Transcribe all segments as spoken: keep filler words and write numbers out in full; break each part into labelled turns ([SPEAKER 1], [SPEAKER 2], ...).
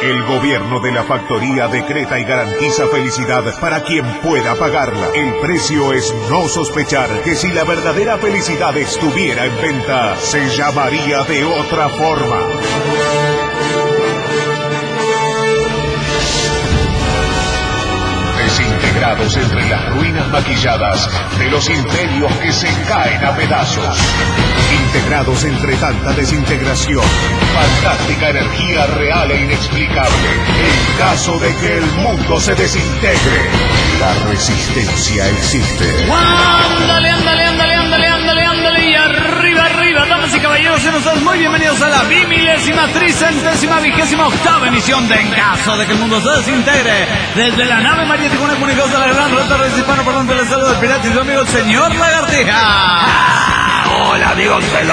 [SPEAKER 1] El gobierno de la factoría decreta y garantiza felicidad para quien pueda pagarla. El precio es no sospechar que si la verdadera felicidad estuviera en venta, se llamaría de otra forma. Desintegrados entre las ruinas maquilladas de los imperios que se caen a pedazos. Integrados entre tanta desintegración, fantástica energía real e inexplicable. En caso de que el mundo se desintegre, la resistencia existe.
[SPEAKER 2] ¡Ándale, ándale, ándale, ándale, ándale, ándale! Y arriba, arriba, damas y caballeros, sean ustedes muy bienvenidos a la bimilésima, tricentésima, vigésima octava emisión de En Caso de que el mundo se desintegre. Desde la nave María Tijuana comunicados a la gran ruta de hispano, por donde les saludo el pirata y su amigo el señor Lagartija.
[SPEAKER 3] Ah, hola, amigos del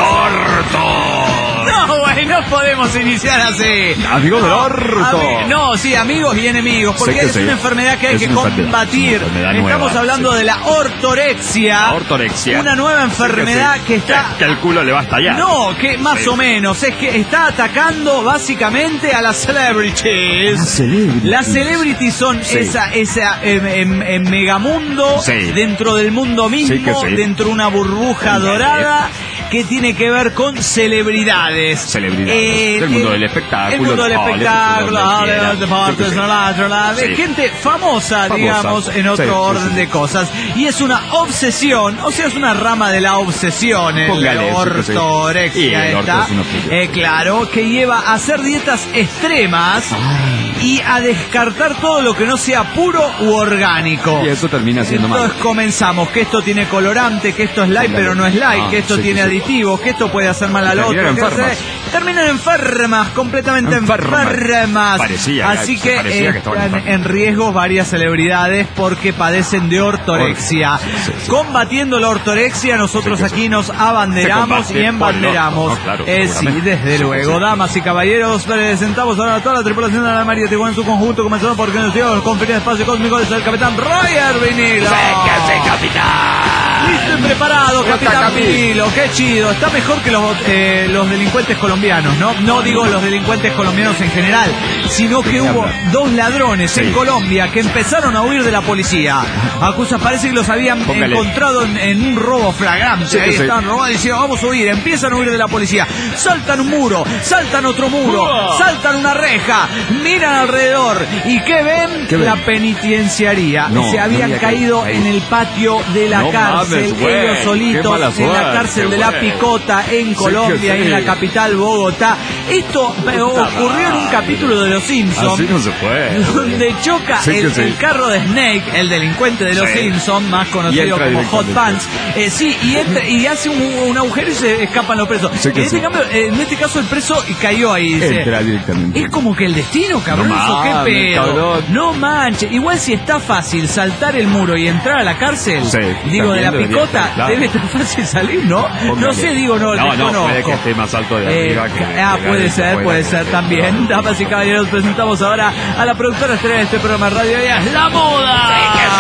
[SPEAKER 3] orto.
[SPEAKER 2] No, güey, no podemos iniciar así.
[SPEAKER 3] Amigos del orto.
[SPEAKER 2] Ami- no, sí, amigos y enemigos, porque es
[SPEAKER 3] sí.
[SPEAKER 2] una enfermedad que hay
[SPEAKER 3] Es
[SPEAKER 2] que
[SPEAKER 3] una enfermedad,
[SPEAKER 2] combatir.
[SPEAKER 3] es una enfermedad
[SPEAKER 2] Estamos
[SPEAKER 3] nueva,
[SPEAKER 2] hablando
[SPEAKER 3] sí.
[SPEAKER 2] de la ortorexia.
[SPEAKER 3] La ortorexia.
[SPEAKER 2] Una nueva enfermedad
[SPEAKER 3] Sí, sí.
[SPEAKER 2] que está...
[SPEAKER 3] Que el culo le va a estallar.
[SPEAKER 2] No, que más
[SPEAKER 3] Sí.
[SPEAKER 2] o menos, es que está atacando básicamente a las celebrities.
[SPEAKER 3] Las celebrities.
[SPEAKER 2] Las celebrities son
[SPEAKER 3] Sí.
[SPEAKER 2] esa, esa em, em, em, megamundo
[SPEAKER 3] Sí.
[SPEAKER 2] dentro del mundo mismo,
[SPEAKER 3] Sí que sí.
[SPEAKER 2] dentro de una burbuja
[SPEAKER 3] Sí.
[SPEAKER 2] dorada que tiene que ver con celebridades.
[SPEAKER 3] Celebridades.
[SPEAKER 2] Eh,
[SPEAKER 3] Del mundo
[SPEAKER 2] eh,
[SPEAKER 3] del espectáculo,
[SPEAKER 2] El mundo del
[SPEAKER 3] de Hollywood,
[SPEAKER 2] espectáculo,
[SPEAKER 3] donde
[SPEAKER 2] Hollywood,
[SPEAKER 3] quiera.
[SPEAKER 2] deportes,
[SPEAKER 3] Sí que sí.
[SPEAKER 2] la, la, la, de
[SPEAKER 3] Sí.
[SPEAKER 2] gente famosa,
[SPEAKER 3] Famosa.
[SPEAKER 2] digamos, en otro
[SPEAKER 3] Sí, sí,
[SPEAKER 2] orden
[SPEAKER 3] sí.
[SPEAKER 2] de cosas. Y es una obsesión, o sea, es una rama de la obsesión, el
[SPEAKER 3] Póngale, sí que sí.
[SPEAKER 2] ortorexia
[SPEAKER 3] Y el orto
[SPEAKER 2] esta,
[SPEAKER 3] es una obsesión.
[SPEAKER 2] eh, claro, que lleva a hacer dietas extremas y a descartar todo lo que no sea puro u orgánico.
[SPEAKER 3] Y eso termina siendo malo.
[SPEAKER 2] Entonces comenzamos que esto tiene colorante, que esto es light
[SPEAKER 3] Póngale.
[SPEAKER 2] pero no es light,
[SPEAKER 3] Ah,
[SPEAKER 2] que esto
[SPEAKER 3] sí,
[SPEAKER 2] tiene
[SPEAKER 3] sí, sí.
[SPEAKER 2] aditivos, que esto puede hacer mal al otro.
[SPEAKER 3] Terminan
[SPEAKER 2] que
[SPEAKER 3] enfermas.
[SPEAKER 2] se- Terminan enfermas, completamente
[SPEAKER 3] Enfermas.
[SPEAKER 2] enfermas.
[SPEAKER 3] Parecía,
[SPEAKER 2] Así
[SPEAKER 3] se
[SPEAKER 2] que
[SPEAKER 3] parecía que estaban
[SPEAKER 2] están
[SPEAKER 3] enfermas.
[SPEAKER 2] en riesgo varias celebridades porque padecen de ortorexia.
[SPEAKER 3] Sí, sí, sí.
[SPEAKER 2] Combatiendo la ortorexia, nosotros
[SPEAKER 3] Sí, que sí.
[SPEAKER 2] aquí nos abanderamos
[SPEAKER 3] Se combate
[SPEAKER 2] y embanderamos.
[SPEAKER 3] por el orto, ¿no? Claro,
[SPEAKER 2] Eh, sí,
[SPEAKER 3] seguramente.
[SPEAKER 2] desde
[SPEAKER 3] Sí,
[SPEAKER 2] luego.
[SPEAKER 3] sí.
[SPEAKER 2] Damas y caballeros, presentamos ahora a toda la tripulación de la María Tijuana en su conjunto, comenzando por quienes llevan con el espacio cósmico desde el capitán Roger Vinilo.
[SPEAKER 3] ¡Véngase, capitán!
[SPEAKER 2] Listo y preparado,
[SPEAKER 3] ¿Cómo está,
[SPEAKER 2] capitán
[SPEAKER 3] Capi?
[SPEAKER 2] Vinilo, qué chido. Está mejor que los, eh, los delincuentes colombianos, ¿no? No digo los delincuentes colombianos en general, sino que hubo dos ladrones en
[SPEAKER 3] Sí.
[SPEAKER 2] Colombia que empezaron a huir de la policía. Acusa, parece que los habían
[SPEAKER 3] Póngale.
[SPEAKER 2] encontrado en, en un robo flagrante.
[SPEAKER 3] Sí,
[SPEAKER 2] Ahí
[SPEAKER 3] sí.
[SPEAKER 2] estaban robando y decían, vamos a huir. Empiezan a huir de la policía. Saltan un muro, saltan otro muro,
[SPEAKER 3] ¡Uah!
[SPEAKER 2] saltan una reja, miran alrededor. ¿Y qué ven?
[SPEAKER 3] ¿Qué ven?
[SPEAKER 2] La penitenciaría.
[SPEAKER 3] No,
[SPEAKER 2] Se habían
[SPEAKER 3] no había
[SPEAKER 2] caído
[SPEAKER 3] caído.
[SPEAKER 2] en el patio de la
[SPEAKER 3] No
[SPEAKER 2] cárcel,
[SPEAKER 3] mames, güey,
[SPEAKER 2] ellos
[SPEAKER 3] qué
[SPEAKER 2] solitos,
[SPEAKER 3] mala
[SPEAKER 2] en la
[SPEAKER 3] suerte,
[SPEAKER 2] cárcel de la
[SPEAKER 3] güey.
[SPEAKER 2] Picota, en
[SPEAKER 3] Sí
[SPEAKER 2] Colombia,
[SPEAKER 3] que sí.
[SPEAKER 2] en la capital Bogotá. Esto eh, ocurrió en un capítulo de Los Simpsons.
[SPEAKER 3] Así no se puede.
[SPEAKER 2] Donde choca
[SPEAKER 3] Sí que
[SPEAKER 2] el,
[SPEAKER 3] sí.
[SPEAKER 2] el carro de Snake, el delincuente de Los
[SPEAKER 3] Sí.
[SPEAKER 2] Simpsons, más
[SPEAKER 3] Y
[SPEAKER 2] conocido
[SPEAKER 3] entra
[SPEAKER 2] como Hot
[SPEAKER 3] directamente.
[SPEAKER 2] Pants. Eh, sí, y, entra- y hace un, un agujero y se escapan los presos.
[SPEAKER 3] Sí que
[SPEAKER 2] en, este
[SPEAKER 3] sí.
[SPEAKER 2] cambio, eh, en este caso el preso cayó ahí. Dice,
[SPEAKER 3] Entra directamente.
[SPEAKER 2] es como que el destino, cabrón,
[SPEAKER 3] No
[SPEAKER 2] eso, qué
[SPEAKER 3] mames,
[SPEAKER 2] pedo.
[SPEAKER 3] cabrón.
[SPEAKER 2] No manches. Igual si está fácil saltar el muro y entrar a la cárcel,
[SPEAKER 3] Sí,
[SPEAKER 2] digo, de
[SPEAKER 3] también
[SPEAKER 2] la
[SPEAKER 3] debería
[SPEAKER 2] Picota,
[SPEAKER 3] estar, claro.
[SPEAKER 2] debe estar fácil salir, ¿no? No
[SPEAKER 3] Póngale.
[SPEAKER 2] sé, digo, no,
[SPEAKER 3] No, no,
[SPEAKER 2] desconozco.
[SPEAKER 3] puede que esté más alto de
[SPEAKER 2] Eh,
[SPEAKER 3] arriba que de-
[SPEAKER 2] ah,
[SPEAKER 3] de
[SPEAKER 2] puede
[SPEAKER 3] adentro,
[SPEAKER 2] ser,
[SPEAKER 3] puede
[SPEAKER 2] puede
[SPEAKER 3] que-
[SPEAKER 2] ser también. Damas y caballeros, presentamos ahora a la productora estrella de este programa de radio, ella es La Moda.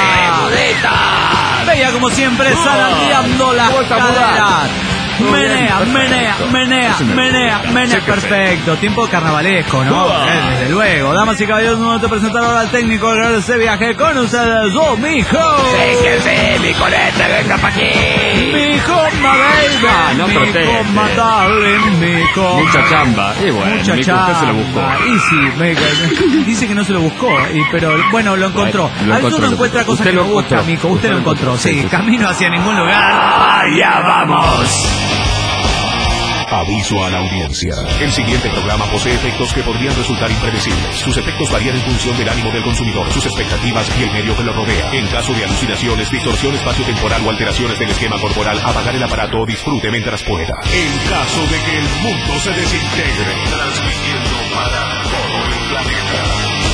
[SPEAKER 2] Bella como siempre, zarandeando las
[SPEAKER 3] ¿Cómo está,
[SPEAKER 2] caderas.
[SPEAKER 3] Moda? Todo bien,
[SPEAKER 2] Menea,
[SPEAKER 3] perfecto.
[SPEAKER 2] menea, menea,
[SPEAKER 3] Eso me
[SPEAKER 2] menea,
[SPEAKER 3] gusta.
[SPEAKER 2] menea,
[SPEAKER 3] Sí que sí.
[SPEAKER 2] perfecto. Tiempo carnavalesco, ¿no?
[SPEAKER 3] Uah.
[SPEAKER 2] Eh, Desde luego. Damas y caballeros, un momento de presentar ahora al técnico de este viaje con ustedes, oh, mijo.
[SPEAKER 3] ¡Véngase, mi colete, venga pa' aquí!
[SPEAKER 2] Mijo, ma baby.
[SPEAKER 3] Ah, no
[SPEAKER 2] mijo,
[SPEAKER 3] proteste.
[SPEAKER 2] ma darling, mijo.
[SPEAKER 3] Mucha chamba. Y bueno,
[SPEAKER 2] Mucha
[SPEAKER 3] Mico, usted se lo buscó.
[SPEAKER 2] chamba. Y sí, me- dice que no se lo buscó, y, pero bueno, lo encontró.
[SPEAKER 3] Bueno, lo
[SPEAKER 2] A veces
[SPEAKER 3] encontró,
[SPEAKER 2] uno
[SPEAKER 3] lo
[SPEAKER 2] encuentra
[SPEAKER 3] encontró.
[SPEAKER 2] cosas
[SPEAKER 3] Usted
[SPEAKER 2] que
[SPEAKER 3] lo
[SPEAKER 2] no busca,
[SPEAKER 3] encontró.
[SPEAKER 2] Mico. Usted,
[SPEAKER 3] Usted
[SPEAKER 2] lo
[SPEAKER 3] lo
[SPEAKER 2] encontró,
[SPEAKER 3] encontró,
[SPEAKER 2] sí.
[SPEAKER 3] sí, sí.
[SPEAKER 2] Camino hacia ningún lugar.
[SPEAKER 3] ¡Allá vamos!
[SPEAKER 1] Aviso a la audiencia. El siguiente programa posee efectos que podrían resultar impredecibles. Sus efectos varían en función del ánimo del consumidor, sus expectativas y el medio que lo rodea. En caso de alucinaciones, distorsión espaciotemporal o alteraciones del esquema corporal, apagar el aparato o disfrute mientras pueda. En caso de que el mundo se desintegre, transmitiendo para todo el planeta.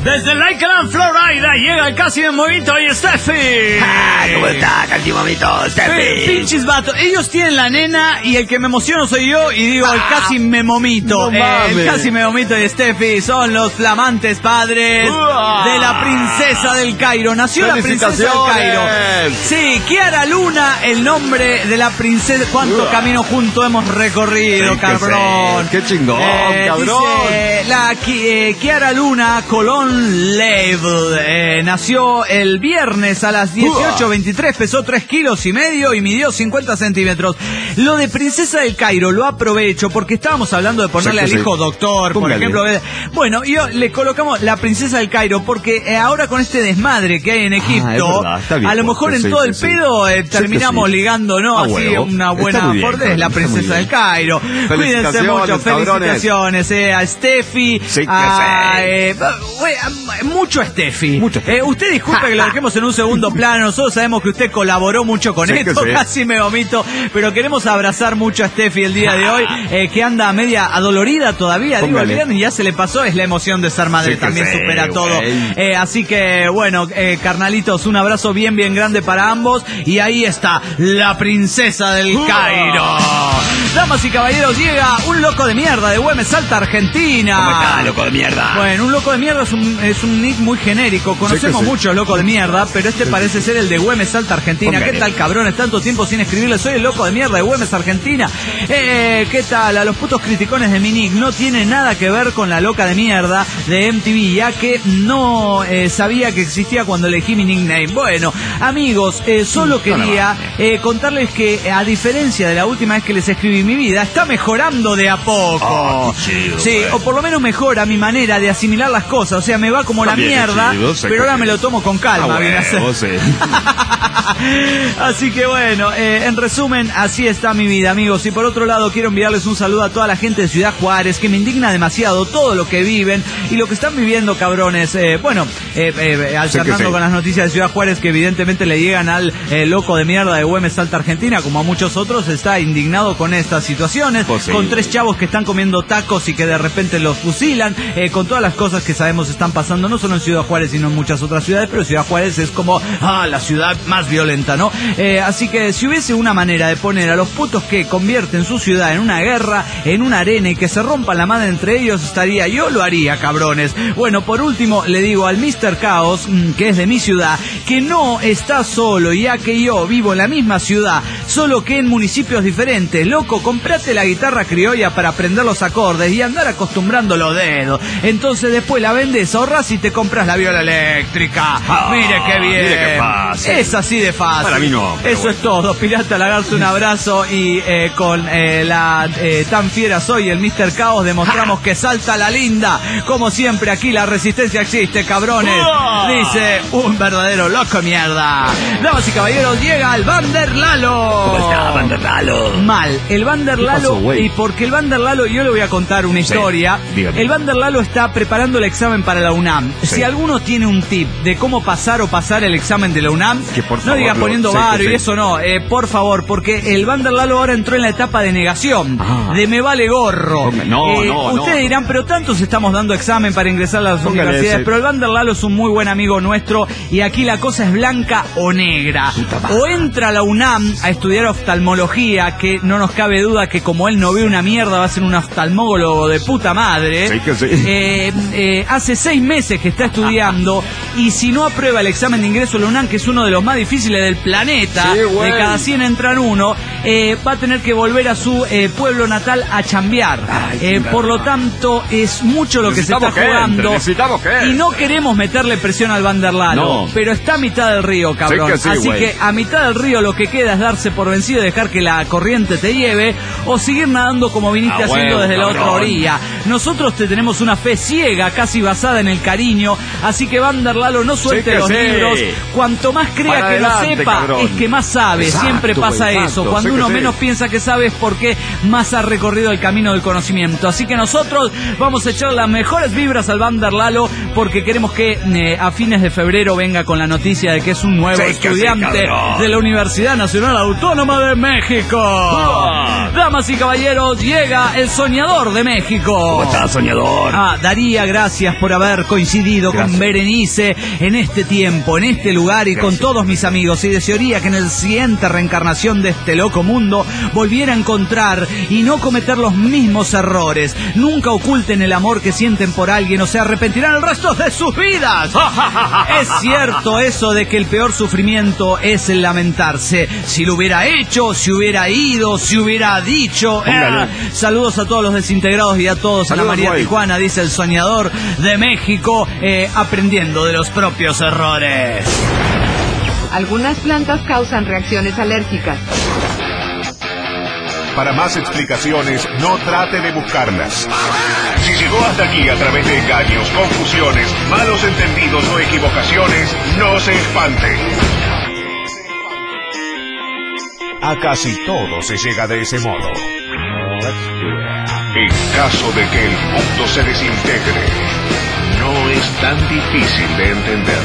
[SPEAKER 2] Desde Lakeland, Florida, llega el casi Memomito y Steffi.
[SPEAKER 3] Ah, ¿cómo está, casi Memomito, Steffi?
[SPEAKER 2] Eh, pinches vatos, ellos tienen la nena y el que me emociono soy yo y digo el casi Memomito.
[SPEAKER 3] No
[SPEAKER 2] eh, el
[SPEAKER 3] mames.
[SPEAKER 2] casi Memomito y Steffi son los flamantes padres
[SPEAKER 3] Uah.
[SPEAKER 2] de la princesa del Cairo. Nació la princesa del Cairo. Sí, Kiara Luna, el nombre de la princesa. ¿Cuánto
[SPEAKER 3] Uah.
[SPEAKER 2] camino junto hemos recorrido,
[SPEAKER 3] Sí, que
[SPEAKER 2] cabrón?
[SPEAKER 3] sí. Qué chingón, cabrón.
[SPEAKER 2] Dice, la Ki- eh, Kiara Luna Colón Level eh, nació el viernes a las dieciocho veintitrés, pesó tres kilos y medio y midió cincuenta centímetros. Lo de princesa del Cairo lo aprovecho porque estábamos hablando de ponerle
[SPEAKER 3] Sí, que
[SPEAKER 2] al
[SPEAKER 3] sí.
[SPEAKER 2] hijo doctor, por
[SPEAKER 3] Póngale.
[SPEAKER 2] ejemplo. Bueno, yo le colocamos la princesa del Cairo porque eh, ahora con este desmadre que hay en Egipto,
[SPEAKER 3] Ah, es verdad, está bien,
[SPEAKER 2] a lo mejor
[SPEAKER 3] sí,
[SPEAKER 2] en
[SPEAKER 3] sí,
[SPEAKER 2] todo
[SPEAKER 3] sí,
[SPEAKER 2] el
[SPEAKER 3] sí.
[SPEAKER 2] pedo eh,
[SPEAKER 3] Sí,
[SPEAKER 2] terminamos
[SPEAKER 3] que sí.
[SPEAKER 2] ligando, ¿no?
[SPEAKER 3] Ah,
[SPEAKER 2] Así
[SPEAKER 3] huevo.
[SPEAKER 2] una
[SPEAKER 3] Está
[SPEAKER 2] buena
[SPEAKER 3] muy bien,
[SPEAKER 2] Ford es la
[SPEAKER 3] está muy
[SPEAKER 2] princesa
[SPEAKER 3] bien.
[SPEAKER 2] del Cairo. Cuídense
[SPEAKER 3] Felicitaciones,
[SPEAKER 2] mucho,
[SPEAKER 3] cabrones.
[SPEAKER 2] felicitaciones eh, a Steffi,
[SPEAKER 3] Sí, que
[SPEAKER 2] a,
[SPEAKER 3] sí.
[SPEAKER 2] eh, güey, a- mucho Steffi.
[SPEAKER 3] Mucho Steffi.
[SPEAKER 2] Eh, usted disculpe que lo dejemos en un segundo plano, nosotros sabemos que usted colaboró mucho con
[SPEAKER 3] Sí, que
[SPEAKER 2] esto,
[SPEAKER 3] sí.
[SPEAKER 2] casi me vomito, pero queremos abrazar mucho a Steffi el día de hoy, eh, que anda media adolorida todavía, digo, el
[SPEAKER 3] Póngale.
[SPEAKER 2] viernes ya se le pasó, es la emoción de ser madre,
[SPEAKER 3] Sí, que
[SPEAKER 2] también
[SPEAKER 3] sí,
[SPEAKER 2] supera todo.
[SPEAKER 3] güey.
[SPEAKER 2] Eh, así que, bueno, eh, carnalitos, un abrazo bien, bien grande para ambos, y ahí está, la princesa del Cairo. Damas y caballeros, llega un loco de mierda de Güemes, Salta, Argentina.
[SPEAKER 3] ¿Cómo está, loco de mierda?
[SPEAKER 2] Bueno, un loco de mierda es un, es un nick muy genérico. Conocemos
[SPEAKER 3] Sí que sí.
[SPEAKER 2] muchos locos de mierda, pero este parece ser el de Güemes, Salta, Argentina.
[SPEAKER 3] Póngale.
[SPEAKER 2] ¿Qué tal, cabrones? Tanto tiempo sin escribirle. Soy el loco de mierda de Güemes, Argentina. Eh, ¿Qué tal? A los putos criticones de mi nick no tiene nada que ver con la loca de mierda de M T V, ya que no eh, sabía que existía cuando elegí mi nickname. Bueno, amigos, eh, solo quería eh, contarles que, a diferencia de la última vez que les escribí, mi vida está mejorando de a poco.
[SPEAKER 3] Oh, qué chido,
[SPEAKER 2] sí,
[SPEAKER 3] güey.
[SPEAKER 2] o por lo menos mejora mi manera de asimilar las cosas. O sea, me va como la
[SPEAKER 3] También, qué
[SPEAKER 2] mierda,
[SPEAKER 3] chido, sé
[SPEAKER 2] pero
[SPEAKER 3] que
[SPEAKER 2] ahora
[SPEAKER 3] sí.
[SPEAKER 2] me lo tomo con calma.
[SPEAKER 3] Ah,
[SPEAKER 2] viene a ser.
[SPEAKER 3] huevo, sí.
[SPEAKER 2] Así que bueno, eh, en resumen, así está mi vida, amigos. Y por otro lado, quiero enviarles un saludo a toda la gente de Ciudad Juárez, que me indigna demasiado todo lo que viven y lo que están viviendo, cabrones. Eh, bueno, eh, eh, alternando
[SPEAKER 3] Sí que sí.
[SPEAKER 2] con las noticias de Ciudad Juárez, que evidentemente le llegan al eh, loco de mierda de Güemes, Salta, Argentina, como a muchos otros, está indignado con estas situaciones,
[SPEAKER 3] Pues sí.
[SPEAKER 2] con tres chavos que están comiendo tacos y que de repente los fusilan, eh, con todas las cosas que sabemos están pasando, no solo en Ciudad Juárez, sino en muchas otras ciudades, pero Ciudad Juárez es como, ah, la ciudad más violenta, ¿no? Eh, así que si hubiese una manera de poner a los putos que convierten su ciudad en una guerra, en una arena y que se rompan la madre entre ellos, estaría, yo lo haría, cabrones. Bueno, por último, le digo al mister Caos, mm, que es de mi ciudad, que no está solo, ya que yo vivo en la misma ciudad, solo que en municipios diferentes. Loco, comprate la guitarra criolla para aprender los acordes y andar acostumbrando los dedos. Entonces después la vendes, ahorras y te compras la viola eléctrica.
[SPEAKER 3] Ah,
[SPEAKER 2] mire qué bien.
[SPEAKER 3] mire qué fácil.
[SPEAKER 2] Es así de fácil.
[SPEAKER 3] Para mí no, pero
[SPEAKER 2] Eso
[SPEAKER 3] bueno.
[SPEAKER 2] es todo. Pirata Lagarto, un abrazo. Y eh, con eh, la eh, tan fiera soy el mister Caos, demostramos que salta la linda. Como siempre, aquí la resistencia existe, cabrones.
[SPEAKER 3] ¡Uah!
[SPEAKER 2] Dice un verdadero loco mierda. Damas y caballeros, llega el Vander Lalo.
[SPEAKER 3] ¿Cómo está, Banderlalo?
[SPEAKER 2] Mal, el Vander
[SPEAKER 3] ¿Qué
[SPEAKER 2] Lalo,
[SPEAKER 3] pasó, güey?
[SPEAKER 2] y porque el Vander Lalo, yo le voy a contar una
[SPEAKER 3] Sí,
[SPEAKER 2] historia.
[SPEAKER 3] dígame.
[SPEAKER 2] El Vander Lalo está preparando el examen para la UNAM.
[SPEAKER 3] Sí.
[SPEAKER 2] Si alguno tiene un tip de cómo pasar o pasar el examen de la UNAM,
[SPEAKER 3] Que por
[SPEAKER 2] no
[SPEAKER 3] favor
[SPEAKER 2] digas
[SPEAKER 3] lo-
[SPEAKER 2] poniendo
[SPEAKER 3] sí,
[SPEAKER 2] varo
[SPEAKER 3] que
[SPEAKER 2] y
[SPEAKER 3] sí.
[SPEAKER 2] eso no, eh, por favor, porque el Vander Lalo ahora entró en la etapa de negación,
[SPEAKER 3] Ah.
[SPEAKER 2] de me vale gorro.
[SPEAKER 3] Hombre, no,
[SPEAKER 2] Eh,
[SPEAKER 3] no,
[SPEAKER 2] Ustedes
[SPEAKER 3] no.
[SPEAKER 2] dirán, pero tantos estamos dando examen para ingresar a las
[SPEAKER 3] Póngale
[SPEAKER 2] universidades,
[SPEAKER 3] ese.
[SPEAKER 2] pero el Vander Lalo es un muy buen amigo nuestro y aquí la cosa es blanca o negra.
[SPEAKER 3] Puta madre.
[SPEAKER 2] O entra a la UNAM a estudiar oftalmología, que no nos cabe duda que como él no ve una mierda va a ser un oftalmólogo de puta madre.
[SPEAKER 3] Sí que sí.
[SPEAKER 2] Eh, eh, hace seis meses que está estudiando y si no aprueba el examen de ingreso a la UNAM, que es uno de los más difíciles del planeta,
[SPEAKER 3] Sí, güey.
[SPEAKER 2] de cada cien entran uno, eh, va a tener que volver a su eh, pueblo natal a chambear.
[SPEAKER 3] Ay,
[SPEAKER 2] Eh,
[SPEAKER 3] qué
[SPEAKER 2] por lo
[SPEAKER 3] verdad.
[SPEAKER 2] tanto, es mucho lo que se está
[SPEAKER 3] Necesitamos que
[SPEAKER 2] jugando.
[SPEAKER 3] entre, necesitamos que
[SPEAKER 2] Y no
[SPEAKER 3] entre.
[SPEAKER 2] queremos meterle presión al Vanderlalo,
[SPEAKER 3] No.
[SPEAKER 2] pero está a mitad del río, cabrón.
[SPEAKER 3] Sí que sí,
[SPEAKER 2] Así
[SPEAKER 3] güey.
[SPEAKER 2] que a mitad del río lo que queda es darse por vencido y dejar que la corriente te lleve, o seguir nadando como viniste
[SPEAKER 3] Ah,
[SPEAKER 2] haciendo
[SPEAKER 3] huevo,
[SPEAKER 2] desde la otra
[SPEAKER 3] cabrón.
[SPEAKER 2] orilla. Nosotros te tenemos una fe ciega, casi basada en el cariño, así que Vanderlalo, no suelte
[SPEAKER 3] que
[SPEAKER 2] los
[SPEAKER 3] sí.
[SPEAKER 2] libros. Cuanto más crea
[SPEAKER 3] Para
[SPEAKER 2] que
[SPEAKER 3] adelante,
[SPEAKER 2] lo sepa,
[SPEAKER 3] cabrón.
[SPEAKER 2] es que más sabe.
[SPEAKER 3] Exacto,
[SPEAKER 2] Siempre pasa
[SPEAKER 3] exacto,
[SPEAKER 2] eso.
[SPEAKER 3] sí
[SPEAKER 2] Cuando
[SPEAKER 3] que
[SPEAKER 2] uno
[SPEAKER 3] sí.
[SPEAKER 2] menos piensa que sabe es porque más ha recorrido el camino del conocimiento. Así que nosotros vamos a echar las mejores vibras al Vanderlalo porque queremos que eh, a fines de febrero venga con la noticia de que es un nuevo
[SPEAKER 3] Sí que sí,
[SPEAKER 2] estudiante
[SPEAKER 3] cabrón.
[SPEAKER 2] de la Universidad Nacional Autónoma de México.
[SPEAKER 3] ¡Uah!
[SPEAKER 2] Damas y caballeros, llega el soñador de México. ¿Cómo
[SPEAKER 3] estás, soñador?
[SPEAKER 2] Ah, Daría, gracias por haber coincidido gracias. con Berenice en este tiempo, en este lugar y gracias. con todos mis amigos. Y desearía que en la siguiente reencarnación de este loco mundo volviera a encontrar y no cometer los mismos errores. Nunca oculten el amor que sienten por alguien o se arrepentirán el resto de sus vidas. Es cierto eso de que el peor sufrimiento es el lamentarse. Si lo hubiera hecho, si hubiera ido, si hubiera dicho. Eh, saludos a todos los desintegrados y a todos. Ana María guay. Tijuana, dice el soñador de México, eh, aprendiendo de los propios errores.
[SPEAKER 4] Algunas plantas causan reacciones alérgicas.
[SPEAKER 1] Para más explicaciones, no trate de buscarlas. Si llegó hasta aquí a través de engaños, confusiones, malos entendidos o equivocaciones, no se espante. A casi todo se llega de ese modo. En caso de que el mundo se desintegre, no es tan difícil de entender.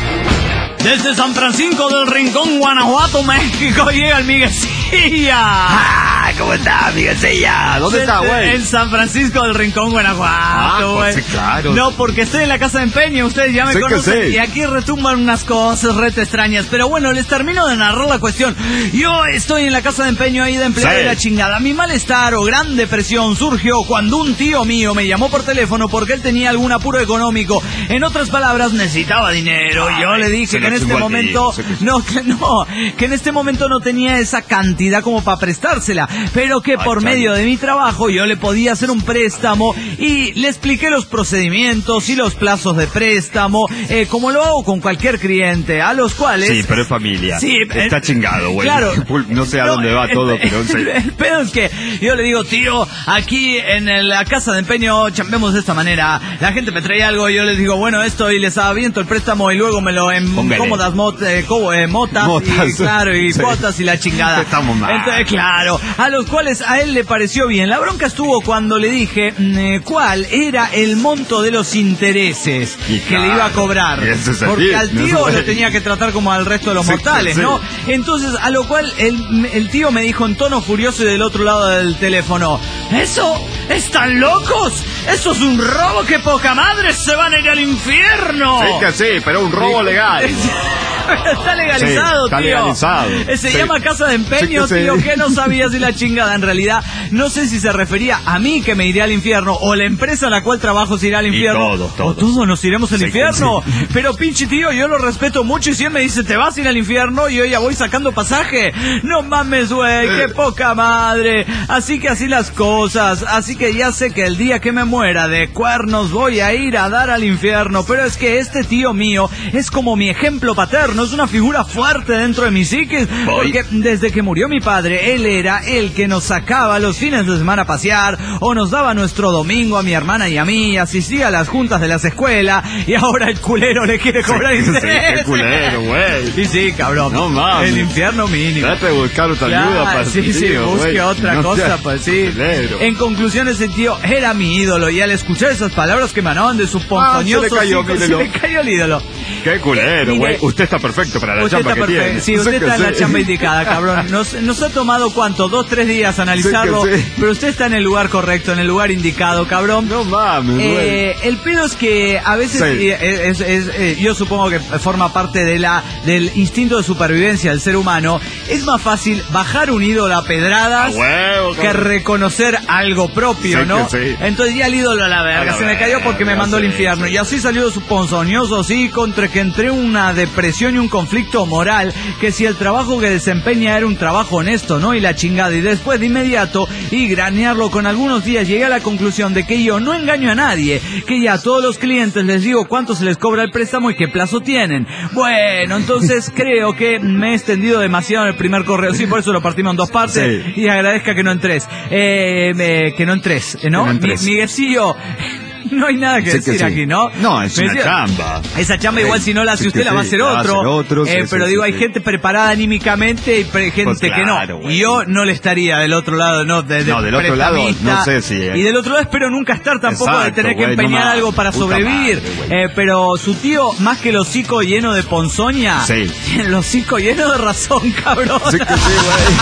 [SPEAKER 2] Desde San Francisco del Rincón, Guanajuato, México, llega el Miguecilla.
[SPEAKER 3] Ah, ¿cómo está, Miguecilla? ¿Dónde está, güey?
[SPEAKER 2] En San Francisco del Rincón, Guanajuato, güey.
[SPEAKER 3] Ah, pues sí, claro.
[SPEAKER 2] No, porque estoy en la casa de empeño, ustedes ya me
[SPEAKER 3] sé
[SPEAKER 2] conocen.
[SPEAKER 3] Sí.
[SPEAKER 2] Y aquí retumban unas cosas rete extrañas. Pero bueno, les termino de narrar la cuestión. Yo estoy en la casa de empeño ahí de empleado sí. de la chingada. Mi malestar o gran depresión surgió cuando un tío mío me llamó por teléfono porque él tenía algún apuro económico. En otras palabras, necesitaba dinero. Ay, yo le dije que en este momento no, que no, que en este momento no tenía esa cantidad como para prestársela, pero que por Ay, medio de mi trabajo yo le podía hacer un préstamo y le expliqué los procedimientos y los plazos de préstamo, eh, como lo hago con cualquier cliente, a los cuales...
[SPEAKER 3] Sí, pero es familia.
[SPEAKER 2] Sí,
[SPEAKER 3] está eh, chingado, güey.
[SPEAKER 2] Claro.
[SPEAKER 3] No sé a
[SPEAKER 2] no,
[SPEAKER 3] dónde va
[SPEAKER 2] el,
[SPEAKER 3] todo,
[SPEAKER 2] el,
[SPEAKER 3] pero...
[SPEAKER 2] El, el pedo es que yo le digo, tío, aquí en la casa de empeño chambemos de esta manera. La gente me trae algo y yo les digo, bueno, esto, y les aviento el préstamo y luego me lo en Póngale. cómodas mot, eh, como, eh, motas, motas y claro, y sí. botas y la chingada.
[SPEAKER 3] Estamos mal.
[SPEAKER 2] Entonces, claro, a los cuales a él le pareció bien. La bronca estuvo cuando le dije eh, cuál era el monto de los intereses y que claro, le iba a cobrar. Porque al tío lo tenía que tratar como al resto de los sí, mortales, sí. ¿no? Entonces, a lo cual el, el tío me dijo en tono furioso y del otro lado del teléfono, ¿eso? ¿Están locos? ¡Eso es un robo! ¡Que poca madre! ¡Se van a ir al infierno!
[SPEAKER 3] Sí que sí, pero un robo legal.
[SPEAKER 2] Está legalizado,
[SPEAKER 3] sí, está
[SPEAKER 2] tío.
[SPEAKER 3] legalizado.
[SPEAKER 2] Se
[SPEAKER 3] sí.
[SPEAKER 2] llama casa de empeño, sí que tío, sí. que no sabías de la chingada. En realidad, no sé si se refería a mí que me iré al infierno o la empresa a la cual trabajo se irá al infierno.
[SPEAKER 3] Y todos, todos.
[SPEAKER 2] O todos nos iremos al
[SPEAKER 3] sí,
[SPEAKER 2] infierno.
[SPEAKER 3] Sí.
[SPEAKER 2] Pero pinche tío, yo lo respeto mucho y si él me dice, te vas a ir al infierno, y yo ya voy sacando pasaje. No mames, güey, qué poca madre. Así que así las cosas. Así que ya sé que el día que me muera de cuernos voy a ir a dar al infierno. Pero es que este tío mío es como mi ejemplo paterno, es una figura fuerte dentro de mi psiquis, porque desde que murió mi padre, él era el que nos sacaba los fines de semana a pasear, o nos daba nuestro domingo a mi hermana y a mí, asistía a las juntas de las escuelas, y ahora el culero le quiere cobrar
[SPEAKER 3] sí,
[SPEAKER 2] interés.
[SPEAKER 3] Sí, qué culero, güey.
[SPEAKER 2] Y sí, cabrón.
[SPEAKER 3] No mames.
[SPEAKER 2] El infierno mínimo.
[SPEAKER 3] Trate de buscar otra
[SPEAKER 2] claro,
[SPEAKER 3] ayuda para
[SPEAKER 2] sí,
[SPEAKER 3] el
[SPEAKER 2] sí,
[SPEAKER 3] tío,
[SPEAKER 2] busque
[SPEAKER 3] güey.
[SPEAKER 2] otra
[SPEAKER 3] no
[SPEAKER 2] cosa,
[SPEAKER 3] sea,
[SPEAKER 2] pues sí.
[SPEAKER 3] Culero.
[SPEAKER 2] En conclusión, ese tío era mi ídolo, y al escuchar esas palabras que emanaban de su ponzoñoso,
[SPEAKER 3] ah, se le cayó,
[SPEAKER 2] se le cayó el ídolo.
[SPEAKER 3] Qué culero, güey. Usted está perfecto para la chamba que tiene.
[SPEAKER 2] Sí, usted está en la chamba indicada, cabrón. Nos, nos ha tomado, ¿cuánto? Dos, tres días analizarlo. Sí sí. Pero usted está en el lugar correcto, en el lugar indicado, cabrón.
[SPEAKER 3] No mames,
[SPEAKER 2] eh, El pedo es que a veces, sí. es, es, es, es, yo supongo que forma parte de la del instinto de supervivencia del ser humano. Es más fácil bajar un ídolo a pedradas
[SPEAKER 3] a huevo,
[SPEAKER 2] que reconocer algo propio,
[SPEAKER 3] sí,
[SPEAKER 2] ¿no?
[SPEAKER 3] Sí.
[SPEAKER 2] Entonces ya el ídolo a la verga, a la se verga, me cayó porque me mandó al infierno. Y así salió de su ponzoñoso, sí, contra que entré una depresión y un conflicto moral, que si el trabajo que desempeña era un trabajo honesto, ¿no? Y la chingada, y después de inmediato, y granearlo con algunos días, llegué a la conclusión de que yo no engaño a nadie, que ya a todos los clientes les digo cuánto se les cobra el préstamo y qué plazo tienen. Bueno, entonces creo que me he extendido demasiado en el primer correo, sí, por eso lo partimos en dos partes, sí. Y agradezca que no en tres, eh, eh, que no en tres, ¿no?
[SPEAKER 3] No en tres.
[SPEAKER 2] Mi, Miguelcillo... No hay nada que sí, decir que sí. aquí, ¿no?
[SPEAKER 3] No, es
[SPEAKER 2] Me
[SPEAKER 3] una
[SPEAKER 2] decía,
[SPEAKER 3] chamba.
[SPEAKER 2] Esa chamba igual si no la hace
[SPEAKER 3] sí,
[SPEAKER 2] usted, la va a hacer otro.
[SPEAKER 3] Va a hacer otro
[SPEAKER 2] eh,
[SPEAKER 3] sí,
[SPEAKER 2] pero
[SPEAKER 3] sí,
[SPEAKER 2] digo,
[SPEAKER 3] sí,
[SPEAKER 2] hay
[SPEAKER 3] sí.
[SPEAKER 2] gente preparada anímicamente y pre gente
[SPEAKER 3] pues claro,
[SPEAKER 2] que no.
[SPEAKER 3] Güey.
[SPEAKER 2] Y yo no le estaría del otro lado, no, de, de
[SPEAKER 3] no, del otro lado, no sé si... Eh.
[SPEAKER 2] Y del otro lado espero nunca estar tampoco
[SPEAKER 3] Exacto,
[SPEAKER 2] de tener que
[SPEAKER 3] güey,
[SPEAKER 2] empeñar
[SPEAKER 3] no
[SPEAKER 2] algo para sobrevivir.
[SPEAKER 3] Madre,
[SPEAKER 2] eh, pero su tío, más que el hocico lleno de ponzoña,
[SPEAKER 3] sí.
[SPEAKER 2] tiene el hocico lleno de razón, cabrón.
[SPEAKER 3] Sí que sí, güey.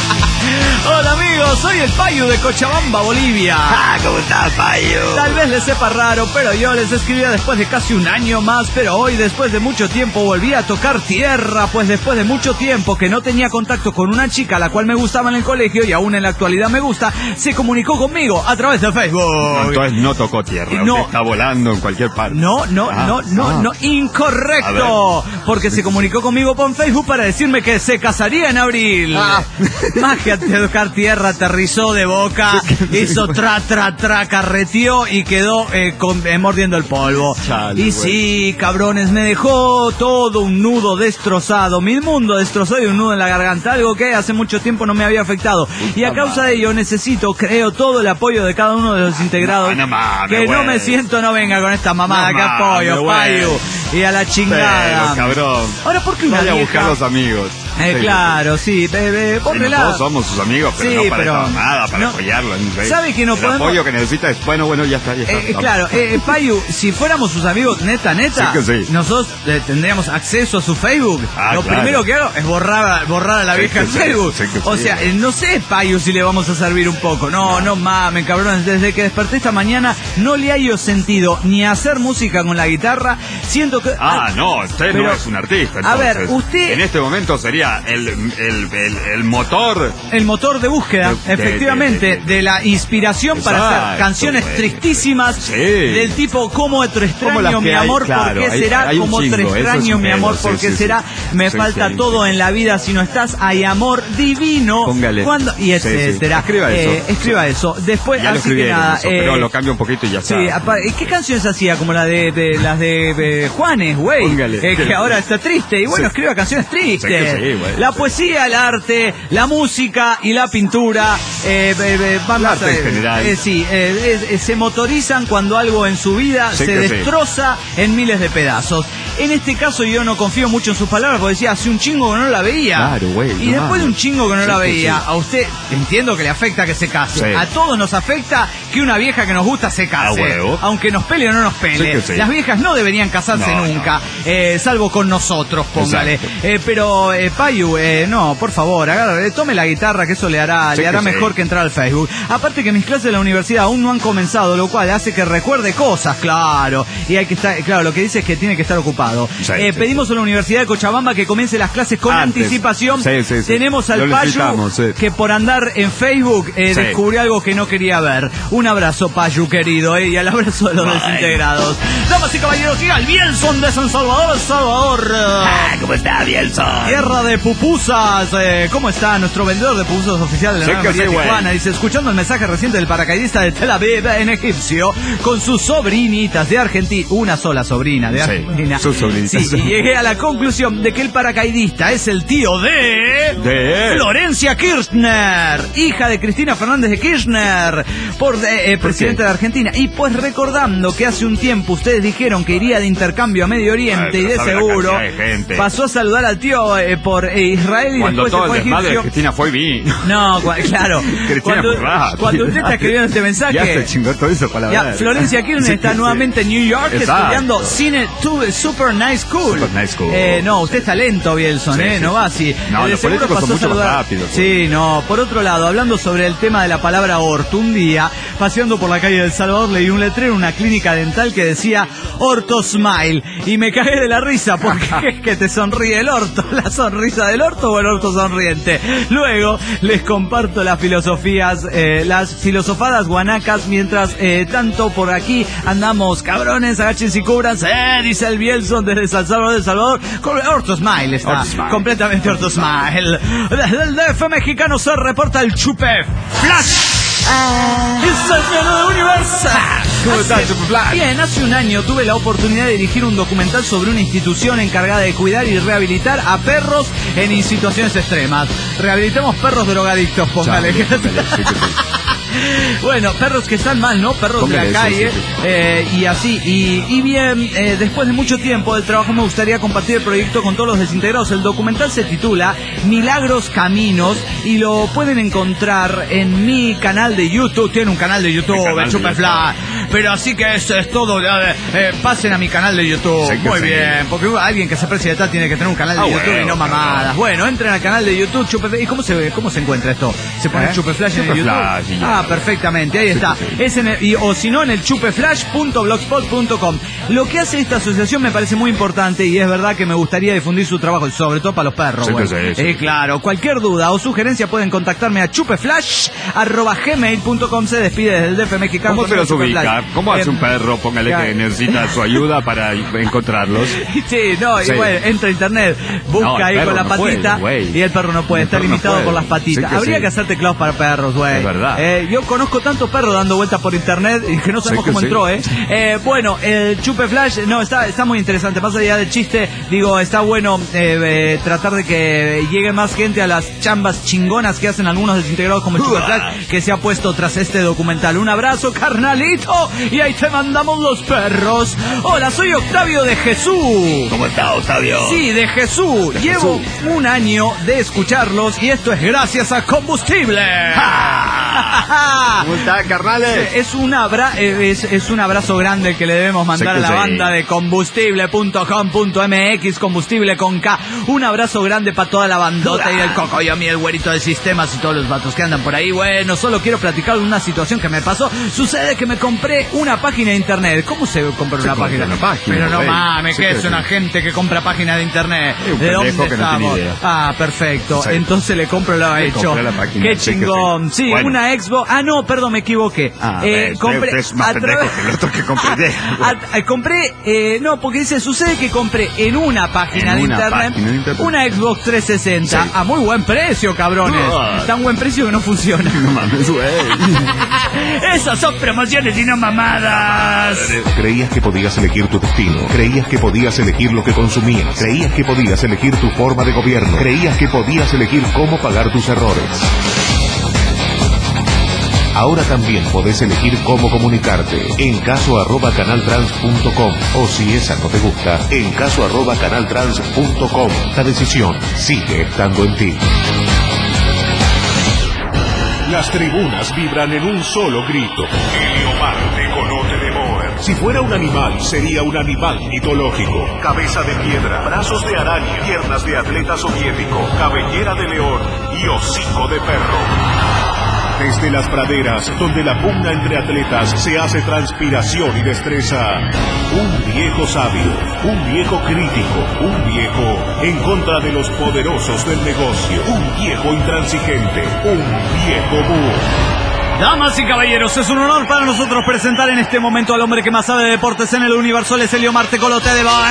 [SPEAKER 2] Hola amigos, soy el Payu de Cochabamba, Bolivia.
[SPEAKER 3] Ah, ¿cómo estás, Payu?
[SPEAKER 2] Tal vez les sepa raro, pero yo les escribía después de casi un año más, pero hoy después de mucho tiempo volví a tocar tierra, pues después de mucho tiempo que no tenía contacto con una chica a la cual me gustaba en el colegio y aún en la actualidad me gusta, se comunicó conmigo a través de Facebook.
[SPEAKER 5] No, entonces no tocó tierra,
[SPEAKER 2] no.
[SPEAKER 5] Usted está volando en cualquier parte.
[SPEAKER 2] No, no,
[SPEAKER 5] ah,
[SPEAKER 2] no, no,
[SPEAKER 5] ah.
[SPEAKER 2] no, incorrecto, porque se comunicó conmigo por Facebook para decirme que se casaría en abril.
[SPEAKER 5] Ah.
[SPEAKER 2] Más que tocar tierra, aterrizó de boca, hizo tra, tra, tra, carreteó y quedó eh, con, eh, mordiendo el polvo.
[SPEAKER 5] Chale,
[SPEAKER 2] y
[SPEAKER 5] bueno.
[SPEAKER 2] sí, cabrones, me dejó todo un nudo destrozado, mi mundo destrozado y un nudo en la garganta, algo que hace mucho tiempo no me había afectado. Y a causa de ello necesito, creo, todo el apoyo de cada uno de los integrados.
[SPEAKER 5] No, no mames,
[SPEAKER 2] que no
[SPEAKER 5] güey.
[SPEAKER 2] me siento, no venga con esta mamada,
[SPEAKER 5] No
[SPEAKER 2] que apoyo,
[SPEAKER 5] mames,
[SPEAKER 2] Payu. Y a la chingada.
[SPEAKER 5] Pero, cabrón.
[SPEAKER 2] Ahora, ¿por qué una
[SPEAKER 5] Vaya a
[SPEAKER 2] vieja?
[SPEAKER 5] buscar los amigos.
[SPEAKER 2] Eh,
[SPEAKER 5] Sí,
[SPEAKER 2] claro, sí, bebé,
[SPEAKER 5] sí,
[SPEAKER 2] bórrela.
[SPEAKER 5] todos somos sus amigos, pero
[SPEAKER 2] Sí,
[SPEAKER 5] no para
[SPEAKER 2] pero-
[SPEAKER 5] esta mamada, para
[SPEAKER 2] no.
[SPEAKER 5] apoyarlo. ¿Sí?
[SPEAKER 2] ¿Sabe que no
[SPEAKER 5] el
[SPEAKER 2] podemos-
[SPEAKER 5] apoyo que necesita es, bueno, bueno, ya está, ya está.
[SPEAKER 2] Eh, eh,
[SPEAKER 5] Vamos.
[SPEAKER 2] claro, eh, Payu, si fuéramos sus amigos neta, neta,
[SPEAKER 5] Sí que sí.
[SPEAKER 2] nosotros eh, tendríamos acceso a su Facebook.
[SPEAKER 5] Ah,
[SPEAKER 2] Lo
[SPEAKER 5] claro.
[SPEAKER 2] primero que hago es borrar, a- borrar a la
[SPEAKER 5] Sí
[SPEAKER 2] vieja
[SPEAKER 5] que
[SPEAKER 2] en
[SPEAKER 5] sí,
[SPEAKER 2] Facebook.
[SPEAKER 5] sí que
[SPEAKER 2] O
[SPEAKER 5] sí,
[SPEAKER 2] sea,
[SPEAKER 5] güey.
[SPEAKER 2] eh, no sé, Payu, si le vamos a servir un poco. No, no, mames, cabrones. Desde que desperté esta mañana no le hallo sentido ni a hacer música con la guitarra. Siento que...
[SPEAKER 5] Ah, no, usted
[SPEAKER 2] pero-
[SPEAKER 5] no es un artista.
[SPEAKER 2] a ver,
[SPEAKER 5] entonces.
[SPEAKER 2] usted-
[SPEAKER 5] En este momento sería el, el, el, el motor.
[SPEAKER 2] El motor de búsqueda,
[SPEAKER 5] De- de-
[SPEAKER 2] efectivamente, de,
[SPEAKER 5] de- de-
[SPEAKER 2] la inspiración para hacer
[SPEAKER 5] Exacto,
[SPEAKER 2] canciones
[SPEAKER 5] güey.
[SPEAKER 2] tristísimas
[SPEAKER 5] Sí.
[SPEAKER 2] del tipo ¿cómo te
[SPEAKER 5] Como
[SPEAKER 2] extraño
[SPEAKER 5] las que
[SPEAKER 2] mi
[SPEAKER 5] hay,
[SPEAKER 2] amor?
[SPEAKER 5] claro,
[SPEAKER 2] ¿Por qué
[SPEAKER 5] hay-
[SPEAKER 2] será?
[SPEAKER 5] hay un
[SPEAKER 2] ¿Cómo te
[SPEAKER 5] chingo, eso es
[SPEAKER 2] extraño
[SPEAKER 5] un
[SPEAKER 2] mi
[SPEAKER 5] pedo,
[SPEAKER 2] amor?
[SPEAKER 5] sí,
[SPEAKER 2] ¿Por qué
[SPEAKER 5] sí,
[SPEAKER 2] será?
[SPEAKER 5] sí.
[SPEAKER 2] Me
[SPEAKER 5] Sí,
[SPEAKER 2] falta
[SPEAKER 5] sí,
[SPEAKER 2] todo
[SPEAKER 5] sí.
[SPEAKER 2] en la vida si no estás. Hay amor divino.
[SPEAKER 5] Póngale.
[SPEAKER 2] Cuando, y
[SPEAKER 5] Sí,
[SPEAKER 2] etcétera.
[SPEAKER 5] sí. Escriba eso.
[SPEAKER 2] Eh, escriba eso. Después,
[SPEAKER 5] Ya lo
[SPEAKER 2] así
[SPEAKER 5] escribí,
[SPEAKER 2] que nada.
[SPEAKER 5] eso, pero
[SPEAKER 2] eh,
[SPEAKER 5] lo cambio un poquito y ya está.
[SPEAKER 2] Sí, apa- ¿y qué canciones hacía? Como la de, de- las de, de Juanes, güey.
[SPEAKER 5] Póngale.
[SPEAKER 2] Eh, que ahora está triste. Y bueno,
[SPEAKER 5] Sí.
[SPEAKER 2] escriba canciones tristes.
[SPEAKER 5] Sí que sí, güey.
[SPEAKER 2] La poesía, el arte, la música y la pintura. Eh, eh, eh, vamos
[SPEAKER 5] El arte
[SPEAKER 2] a-
[SPEAKER 5] en general.
[SPEAKER 2] eh, sí, eh, eh, se motorizan cuando algo en su vida
[SPEAKER 5] Sí
[SPEAKER 2] se
[SPEAKER 5] que sí.
[SPEAKER 2] destroza en miles de pedazos. En este caso yo no confío mucho en sus palabras porque decía, hace un chingo que no la veía.
[SPEAKER 5] Claro, güey,
[SPEAKER 2] Y
[SPEAKER 5] no
[SPEAKER 2] después
[SPEAKER 5] mames.
[SPEAKER 2] de un chingo que no
[SPEAKER 5] Sí
[SPEAKER 2] la
[SPEAKER 5] que
[SPEAKER 2] veía,
[SPEAKER 5] sí.
[SPEAKER 2] a usted entiendo que le afecta que se case.
[SPEAKER 5] Sí.
[SPEAKER 2] A todos nos afecta que una vieja que nos gusta se case.
[SPEAKER 5] A huevo.
[SPEAKER 2] Aunque nos pele o no nos pele.
[SPEAKER 5] Sí que sí.
[SPEAKER 2] Las viejas no deberían casarse
[SPEAKER 5] No,
[SPEAKER 2] nunca, eh, salvo con nosotros, póngale.
[SPEAKER 5] Exacto.
[SPEAKER 2] Eh, pero, eh, Payu, eh, no, por favor, agarre, tome la guitarra, que eso le hará,
[SPEAKER 5] Sí
[SPEAKER 2] le hará
[SPEAKER 5] que sí.
[SPEAKER 2] mejor que entrar al Facebook. Aparte que mis clases de la universidad aún no han comenzado, lo cual hace que recuerde cosas, claro. Y hay que estar, claro, lo que dice es que tiene que estar ocupado.
[SPEAKER 5] Sí,
[SPEAKER 2] Eh,
[SPEAKER 5] sí,
[SPEAKER 2] pedimos a la Universidad de Cochabamba que comience las clases con
[SPEAKER 5] Antes.
[SPEAKER 2] anticipación.
[SPEAKER 5] Sí, sí, sí.
[SPEAKER 2] Tenemos al
[SPEAKER 5] Lo
[SPEAKER 2] Payu
[SPEAKER 5] necesitamos, sí.
[SPEAKER 2] que por andar en Facebook eh,
[SPEAKER 5] Sí.
[SPEAKER 2] descubrió algo que no quería ver. Un abrazo, Payu, querido, eh, y al abrazo de los
[SPEAKER 5] Bye.
[SPEAKER 2] desintegrados. Damas y caballeros, llega el Bielson de San Salvador, El Salvador.
[SPEAKER 3] Ah, ¿cómo está, Bielson?
[SPEAKER 2] Tierra de pupusas. Eh, ¿Cómo está nuestro vendedor de pupusas oficial de la
[SPEAKER 5] Sí
[SPEAKER 2] Nueva
[SPEAKER 5] que
[SPEAKER 2] María
[SPEAKER 5] sí, güey.
[SPEAKER 2] Tijuana? Dice, escuchando el mensaje reciente del paracaidista de Tel Aviv en egipcio, con sus sobrinitas de Argentina, una sola sobrina de
[SPEAKER 5] Sí,
[SPEAKER 2] Argentina.
[SPEAKER 5] sus sobrinitas.
[SPEAKER 2] Sí, y llegué a la conclusión de que el paracaidista es el tío de...
[SPEAKER 5] De-
[SPEAKER 2] Florencia Kirchner, hija de Cristina Fernández de Kirchner, por eh, eh,
[SPEAKER 5] ¿Por
[SPEAKER 2] presidenta
[SPEAKER 5] qué?
[SPEAKER 2] de Argentina. Y pues recordando que hace un tiempo ustedes dijeron que iría de intercambio a Medio Oriente
[SPEAKER 5] Ay,
[SPEAKER 2] y de
[SPEAKER 5] pero sabe la
[SPEAKER 2] seguro
[SPEAKER 5] cantidad de gente.
[SPEAKER 2] pasó a saludar al tío eh, por eh, Israel y
[SPEAKER 5] Cuando
[SPEAKER 2] después
[SPEAKER 5] todo
[SPEAKER 2] se fue
[SPEAKER 5] el
[SPEAKER 2] a
[SPEAKER 5] desmadre de
[SPEAKER 2] egipcio.
[SPEAKER 5] Cristina fue y vino.
[SPEAKER 2] No, cua- claro.
[SPEAKER 5] Cristina
[SPEAKER 2] Cuando,
[SPEAKER 5] Furrada.
[SPEAKER 2] cuando usted está escribiendo este mensaje,
[SPEAKER 5] Ya se chingó todo eso para la
[SPEAKER 2] ya,
[SPEAKER 5] verdad.
[SPEAKER 2] Florencia Kirchner
[SPEAKER 5] Sí,
[SPEAKER 2] está
[SPEAKER 5] sí.
[SPEAKER 2] nuevamente en New York
[SPEAKER 5] Exacto.
[SPEAKER 2] estudiando cine tu- Super Nice School.
[SPEAKER 5] Super Nice School.
[SPEAKER 2] Eh, no, usted está lento, Bielson,
[SPEAKER 5] Sí,
[SPEAKER 2] ¿eh?
[SPEAKER 5] sí,
[SPEAKER 2] no
[SPEAKER 5] sí.
[SPEAKER 2] va así.
[SPEAKER 5] No,
[SPEAKER 2] Eh, de
[SPEAKER 5] los
[SPEAKER 2] seguro
[SPEAKER 5] políticos
[SPEAKER 2] pasó
[SPEAKER 5] son
[SPEAKER 2] a
[SPEAKER 5] mucho más
[SPEAKER 2] saludar-
[SPEAKER 5] rápidos,
[SPEAKER 2] Sí, no. Por otro lado, hablando sobre el tema de la palabra orto, un día, paseando por la calle del Salvador, leí un letrero en una clínica dental que decía Orto Smile. Y me cagué de la risa porque es que te sonríe el orto. ¿La sonrisa del orto o el orto sonriente? Luego les comparto las filosofías, eh, las filosofadas guanacas, mientras eh, tanto por aquí andamos, cabrones, agáchense y cúbranse, eh, dice el Bielson desde San Salvador del Salvador, con Orto Smile está,
[SPEAKER 5] Orto Smile.
[SPEAKER 2] completamente Orto Smile. Desde el D F mexicano se reporta el Chupe Flash. ¡Es el miedo de Universal!
[SPEAKER 5] ¿Cómo está,
[SPEAKER 2] Hace-
[SPEAKER 5] Chupe Flash?
[SPEAKER 2] Bien, hace un año tuve la oportunidad de dirigir un documental sobre una institución encargada de cuidar y rehabilitar a perros en situaciones extremas. Rehabilitemos perros drogadictos, póngale.
[SPEAKER 5] Chale, póngale, sí que sí.
[SPEAKER 2] Bueno, perros que están mal, ¿no? Perros
[SPEAKER 5] Póngale,
[SPEAKER 2] de la
[SPEAKER 5] sí,
[SPEAKER 2] calle,
[SPEAKER 5] sí, sí.
[SPEAKER 2] eh, y así. Y, y bien, eh, después de mucho tiempo del trabajo me gustaría compartir el proyecto con todos los desintegrados. El documental se titula Milagros Caminos y lo pueden encontrar en mi canal de YouTube. Tiene un canal de YouTube,
[SPEAKER 5] canal
[SPEAKER 2] el
[SPEAKER 5] de
[SPEAKER 2] Chupefly. Pero así que eso es todo. Eh, eh, pasen a mi canal de YouTube.
[SPEAKER 5] Sí,
[SPEAKER 2] Muy
[SPEAKER 5] sí.
[SPEAKER 2] bien, porque alguien que se precie de tal tiene que tener un canal de
[SPEAKER 5] Ah,
[SPEAKER 2] YouTube
[SPEAKER 5] bueno,
[SPEAKER 2] y no mamadas. Bueno, entren al canal de YouTube Chupeflash. ¿Y cómo se cómo se encuentra esto? ¿Se pone
[SPEAKER 5] ¿Eh?
[SPEAKER 2] Chupeflash en el
[SPEAKER 5] Chupeflash,
[SPEAKER 2] YouTube?
[SPEAKER 5] y ya.
[SPEAKER 2] Ah, perfectamente, ahí está.
[SPEAKER 5] Sí, sí.
[SPEAKER 2] Es en el- y, o si no, en el chupeflash punto blogspot punto com. Lo que hace esta asociación me parece muy importante y es verdad que me gustaría difundir su trabajo, y sobre todo para los perros.
[SPEAKER 5] Sí,
[SPEAKER 2] bueno.
[SPEAKER 5] que sí, sí.
[SPEAKER 2] Eh, claro, cualquier duda o sugerencia pueden contactarme a chupeflash arroba gmail punto com. Se despide desde el D F mexicano.
[SPEAKER 5] ¿Cómo se los
[SPEAKER 2] Chupeflash.
[SPEAKER 5] ubica? ¿Cómo hace
[SPEAKER 2] Eh,
[SPEAKER 5] un perro? Póngale
[SPEAKER 2] ya.
[SPEAKER 5] que necesita su ayuda para encontrarlos.
[SPEAKER 2] Sí, no,
[SPEAKER 5] Sí.
[SPEAKER 2] y bueno, entra a internet, busca
[SPEAKER 5] No, el
[SPEAKER 2] ahí
[SPEAKER 5] perro
[SPEAKER 2] con la
[SPEAKER 5] no
[SPEAKER 2] patita
[SPEAKER 5] puede, güey.
[SPEAKER 2] y el perro no puede,
[SPEAKER 5] El
[SPEAKER 2] está
[SPEAKER 5] perro no
[SPEAKER 2] limitado
[SPEAKER 5] puede.
[SPEAKER 2] por las patitas.
[SPEAKER 5] Sí que
[SPEAKER 2] Habría
[SPEAKER 5] sí.
[SPEAKER 2] que hacer teclados para perros, güey.
[SPEAKER 5] Es verdad.
[SPEAKER 2] Eh, yo conozco tantos perros dando vueltas por internet y que no sabemos
[SPEAKER 5] Sí que
[SPEAKER 2] cómo
[SPEAKER 5] sí.
[SPEAKER 2] entró, ¿eh? Eh, Bueno, el Chupe Flash, no, está, está muy interesante. Más allá del chiste, digo, está bueno eh, eh, tratar de que llegue más gente a las chambas chingonas que hacen algunos desintegrados como el Chupe Flash, que se ha puesto tras este documental. Un abrazo, carnalito, y ahí te mandamos los perros. Hola, soy Octavio de Jesús.
[SPEAKER 3] ¿Cómo está, Octavio?
[SPEAKER 2] Sí, de Jesús. Llevo un año de escucharlos y esto es gracias a Combustible.
[SPEAKER 5] ¿Cómo está, carnales?
[SPEAKER 2] Es un, abra eh, es, es un abrazo grande que le debemos mandar
[SPEAKER 5] Sé
[SPEAKER 2] a
[SPEAKER 5] que
[SPEAKER 2] la
[SPEAKER 5] sí.
[SPEAKER 2] banda de combustible punto com punto m x, combustible con K. Un abrazo grande para toda la bandota y el Coco y a mí, el güerito de sistemas y todos los vatos que andan por ahí. Bueno, solo quiero platicar de una situación que me pasó. Sucede que me compré una página de internet. ¿Cómo se compra una
[SPEAKER 5] compra
[SPEAKER 2] página?
[SPEAKER 5] una página,
[SPEAKER 2] Pero no
[SPEAKER 5] güey.
[SPEAKER 2] mames,
[SPEAKER 5] Sí
[SPEAKER 2] que
[SPEAKER 5] que
[SPEAKER 2] es
[SPEAKER 5] sí.
[SPEAKER 2] una gente que compra página de internet.
[SPEAKER 5] Sí, un
[SPEAKER 2] ¿De dónde
[SPEAKER 5] pendejo que no tiene
[SPEAKER 2] estamos?
[SPEAKER 5] idea.
[SPEAKER 2] Ah, perfecto.
[SPEAKER 5] Sí.
[SPEAKER 2] Entonces le compro lo
[SPEAKER 5] Le
[SPEAKER 2] hecho.
[SPEAKER 5] compré la página,
[SPEAKER 2] Qué
[SPEAKER 5] sí que
[SPEAKER 2] chingón.
[SPEAKER 5] sí.
[SPEAKER 2] Sí,
[SPEAKER 5] Bueno.
[SPEAKER 2] una Xbox. Ah, no, perdón, me equivoqué.
[SPEAKER 5] Ah,
[SPEAKER 2] Eh,
[SPEAKER 5] ves,
[SPEAKER 2] compré
[SPEAKER 5] usted es más
[SPEAKER 2] a
[SPEAKER 5] pendejo
[SPEAKER 2] través-
[SPEAKER 5] que el otro que compré.
[SPEAKER 2] A- a- compré, eh, no, porque dice, sucede que compré en una página,
[SPEAKER 5] En
[SPEAKER 2] de,
[SPEAKER 5] una
[SPEAKER 2] internet,
[SPEAKER 5] página de internet.
[SPEAKER 2] una Xbox trescientos sesenta
[SPEAKER 5] Sí.
[SPEAKER 2] a muy buen precio, cabrones.
[SPEAKER 5] Ah.
[SPEAKER 2] Tan buen precio que no funciona.
[SPEAKER 5] No mames, güey.
[SPEAKER 2] Esas son promociones y no mamadas.
[SPEAKER 1] Creías que podías elegir tu destino, creías que podías elegir lo que consumías, creías que podías elegir tu forma de gobierno, creías que podías elegir cómo pagar tus errores. Ahora también podés elegir cómo comunicarte en caso arroba canaltrans punto com o si esa no te gusta, en caso arroba canaltrans punto com. La decisión sigue estando en ti. Las tribunas vibran en un solo grito. Eleomarte conoce de Moer. Si fuera un animal, sería un animal mitológico. Cabeza de piedra, brazos de araña, piernas de atleta soviético, cabellera de león y hocico de perro. Desde las praderas, donde la pugna entre atletas se hace transpiración y destreza. Un viejo sabio, un viejo crítico, un viejo en contra de los poderosos del negocio, un viejo intransigente, un viejo búho.
[SPEAKER 2] Damas y caballeros, es un honor para nosotros presentar en este momento al hombre que más sabe de deportes en el universo. Él es Eleomarte Colote de Boer.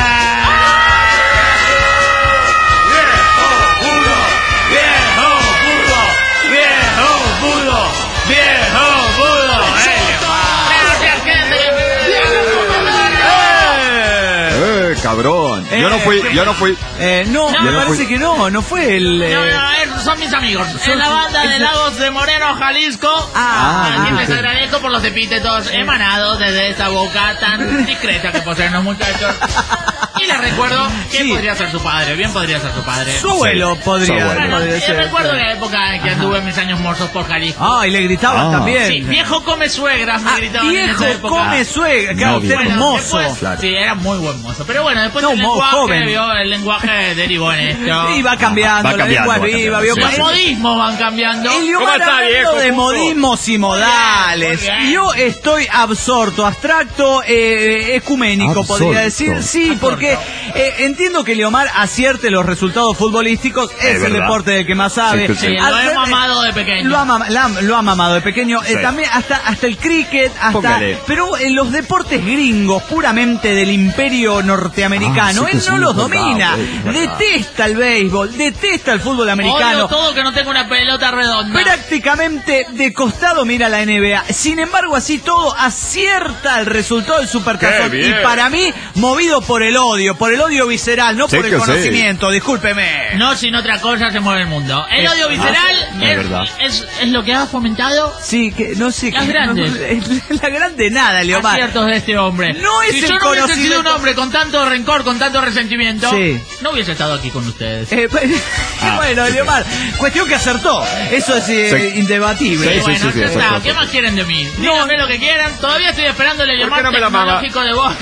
[SPEAKER 5] Eh, cabrón. Yo no fui, yo no fui.
[SPEAKER 2] Eh, no,
[SPEAKER 6] No,
[SPEAKER 2] me
[SPEAKER 5] no
[SPEAKER 2] parece
[SPEAKER 5] fui.
[SPEAKER 2] que no, no fue el... eh,
[SPEAKER 6] No, no, es- son mis amigos. En la banda de Lagos de Moreno, Jalisco.
[SPEAKER 2] Ah,
[SPEAKER 6] a quien
[SPEAKER 2] ah,
[SPEAKER 6] les
[SPEAKER 2] sí.
[SPEAKER 6] agradezco por los epítetos emanados desde esta boca tan discreta que poseen los muchachos. Y les recuerdo que
[SPEAKER 2] Sí.
[SPEAKER 6] podría ser su padre, bien podría ser su padre.
[SPEAKER 2] Su abuelo podría,
[SPEAKER 5] Su abuelo.
[SPEAKER 6] Bueno,
[SPEAKER 2] podría
[SPEAKER 6] eh,
[SPEAKER 2] ser.
[SPEAKER 6] recuerdo la época en que anduve en mis años morzos por Jalisco.
[SPEAKER 2] Ah, y le gritaban
[SPEAKER 5] Ah.
[SPEAKER 2] también.
[SPEAKER 6] Sí, viejo come suegras, me
[SPEAKER 2] Ah,
[SPEAKER 6] gritaban en
[SPEAKER 2] viejo
[SPEAKER 6] esa época.
[SPEAKER 2] come suegra. Claro,
[SPEAKER 5] No,
[SPEAKER 2] usted era
[SPEAKER 5] viejo.
[SPEAKER 2] un mozo.
[SPEAKER 6] después-
[SPEAKER 5] Claro.
[SPEAKER 6] Sí, era muy buen mozo. Pero bueno, después
[SPEAKER 2] No,
[SPEAKER 6] el
[SPEAKER 2] mo-
[SPEAKER 6] lenguaje,
[SPEAKER 2] joven.
[SPEAKER 6] vio, el lenguaje derivó en esto.
[SPEAKER 2] Y va cambiando,
[SPEAKER 5] Va
[SPEAKER 2] la
[SPEAKER 5] cambiando,
[SPEAKER 2] lengua es
[SPEAKER 5] va
[SPEAKER 2] viva,
[SPEAKER 5] cambiando,
[SPEAKER 2] vio.
[SPEAKER 5] sí,
[SPEAKER 6] Los
[SPEAKER 5] sí.
[SPEAKER 6] modismos van cambiando.
[SPEAKER 2] Eliomar, hablando de modismos y modales.
[SPEAKER 6] Muy bien.
[SPEAKER 2] Yo estoy absorto, abstracto, eh, ecuménico,
[SPEAKER 5] Absorto.
[SPEAKER 2] podría decir. Sí, porque eh, entiendo que Eliomar acierte los resultados futbolísticos. Es, el
[SPEAKER 5] verdad.
[SPEAKER 2] deporte del que más sabe.
[SPEAKER 5] Sí, que sí.
[SPEAKER 6] Sí, lo
[SPEAKER 2] Al
[SPEAKER 6] he
[SPEAKER 2] ser-
[SPEAKER 6] mamado de pequeño.
[SPEAKER 2] Lo ha, mam- la- lo ha mamado de pequeño. Eh,
[SPEAKER 5] Sí.
[SPEAKER 2] también hasta, hasta el cricket, hasta.
[SPEAKER 5] Póngale.
[SPEAKER 2] Pero en los deportes gringos, puramente del imperio norteamericano,
[SPEAKER 5] Ah, sí que
[SPEAKER 2] él no
[SPEAKER 5] sí,
[SPEAKER 2] los
[SPEAKER 5] es verdad,
[SPEAKER 2] domina.
[SPEAKER 5] güey, es verdad.
[SPEAKER 2] Detesta el béisbol, detesta el fútbol americano.
[SPEAKER 6] Odio todo que no tenga una pelota redonda.
[SPEAKER 2] Prácticamente de costado mira la N B A. Sin embargo, así todo acierta el resultado del Supertazón.
[SPEAKER 5] ¡Qué
[SPEAKER 2] Y
[SPEAKER 5] bien!
[SPEAKER 2] para mí, movido por el odio, por el odio visceral, no
[SPEAKER 5] Sí
[SPEAKER 2] por el
[SPEAKER 5] que sí.
[SPEAKER 2] conocimiento, discúlpeme.
[SPEAKER 6] No sin otra cosa se mueve el mundo. El
[SPEAKER 2] Es-
[SPEAKER 6] odio visceral
[SPEAKER 5] ah, es
[SPEAKER 6] es,
[SPEAKER 5] verdad.
[SPEAKER 6] es, es lo que ha fomentado
[SPEAKER 2] Sí, que no sé.
[SPEAKER 6] Las
[SPEAKER 2] que-
[SPEAKER 6] grandes.
[SPEAKER 2] no- la grande nada, Leomar.
[SPEAKER 6] aciertos de este hombre.
[SPEAKER 2] No es
[SPEAKER 6] si
[SPEAKER 2] el
[SPEAKER 6] yo no hubiese
[SPEAKER 2] conocimiento-
[SPEAKER 6] sido un hombre con tanto rencor, con tanto resentimiento,
[SPEAKER 2] Sí.
[SPEAKER 6] no hubiese estado aquí con ustedes.
[SPEAKER 2] Eh, Ah. Bueno, Eliomar, cuestión que acertó. Eso es eh, sí. indebatible.
[SPEAKER 6] Sí, bueno, sí, sí, ya está. ¿Qué más quieren de mí? Díganme lo que quieran. Todavía estoy esperando el Eliomar no tecnológico de vos.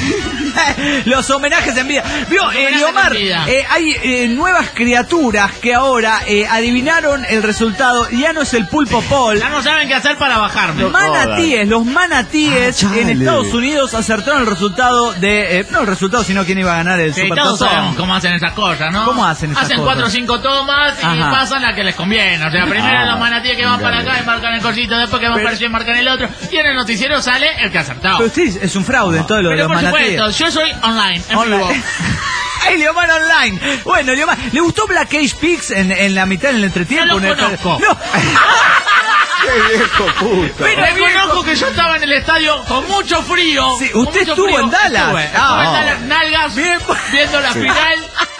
[SPEAKER 2] Los homenajes en vida. Vio, Eliomar, eh, hay eh, nuevas criaturas que ahora eh, adivinaron el resultado. Ya no es el pulpo Paul.
[SPEAKER 6] Ya no saben qué hacer para bajarme.
[SPEAKER 2] Manatíes, los manatíes ah, en Estados Unidos acertaron el resultado de... Eh, no el resultado, sino quién iba a ganar el
[SPEAKER 6] sí,
[SPEAKER 2] Supertazón.
[SPEAKER 6] Todos sabemos cómo hacen esas cosas, ¿no?
[SPEAKER 2] ¿Cómo hacen esas
[SPEAKER 6] hacen
[SPEAKER 2] cosas?
[SPEAKER 6] Hacen cuatro o cinco tomas y Ajá. pasan la que les conviene. O sea, primero ah, los manatíes que van para acá y marcan el cosito, después que van pero... para allá y marcan el otro. Y en el noticiero sale el que acertó.
[SPEAKER 2] Pero sí, es un fraude en todo lo
[SPEAKER 6] pero
[SPEAKER 2] de los manatíes.
[SPEAKER 6] Pero por supuesto, yo soy online, en
[SPEAKER 2] online.
[SPEAKER 6] vivo.
[SPEAKER 2] Eliomar Online. Bueno, Eliomar, ¿le gustó Black Eyed Peas en, en la mitad del entretiempo?
[SPEAKER 6] No lo conozco.
[SPEAKER 2] No.
[SPEAKER 3] ¡Qué viejo puto!
[SPEAKER 6] Pero reconozco que yo estaba en el estadio con mucho frío.
[SPEAKER 2] Sí, usted estuvo
[SPEAKER 6] frío.
[SPEAKER 2] en Dallas.
[SPEAKER 6] Estuve, estuve
[SPEAKER 2] ah,
[SPEAKER 6] en Dallas, nalgas, bien, viendo la sí. final.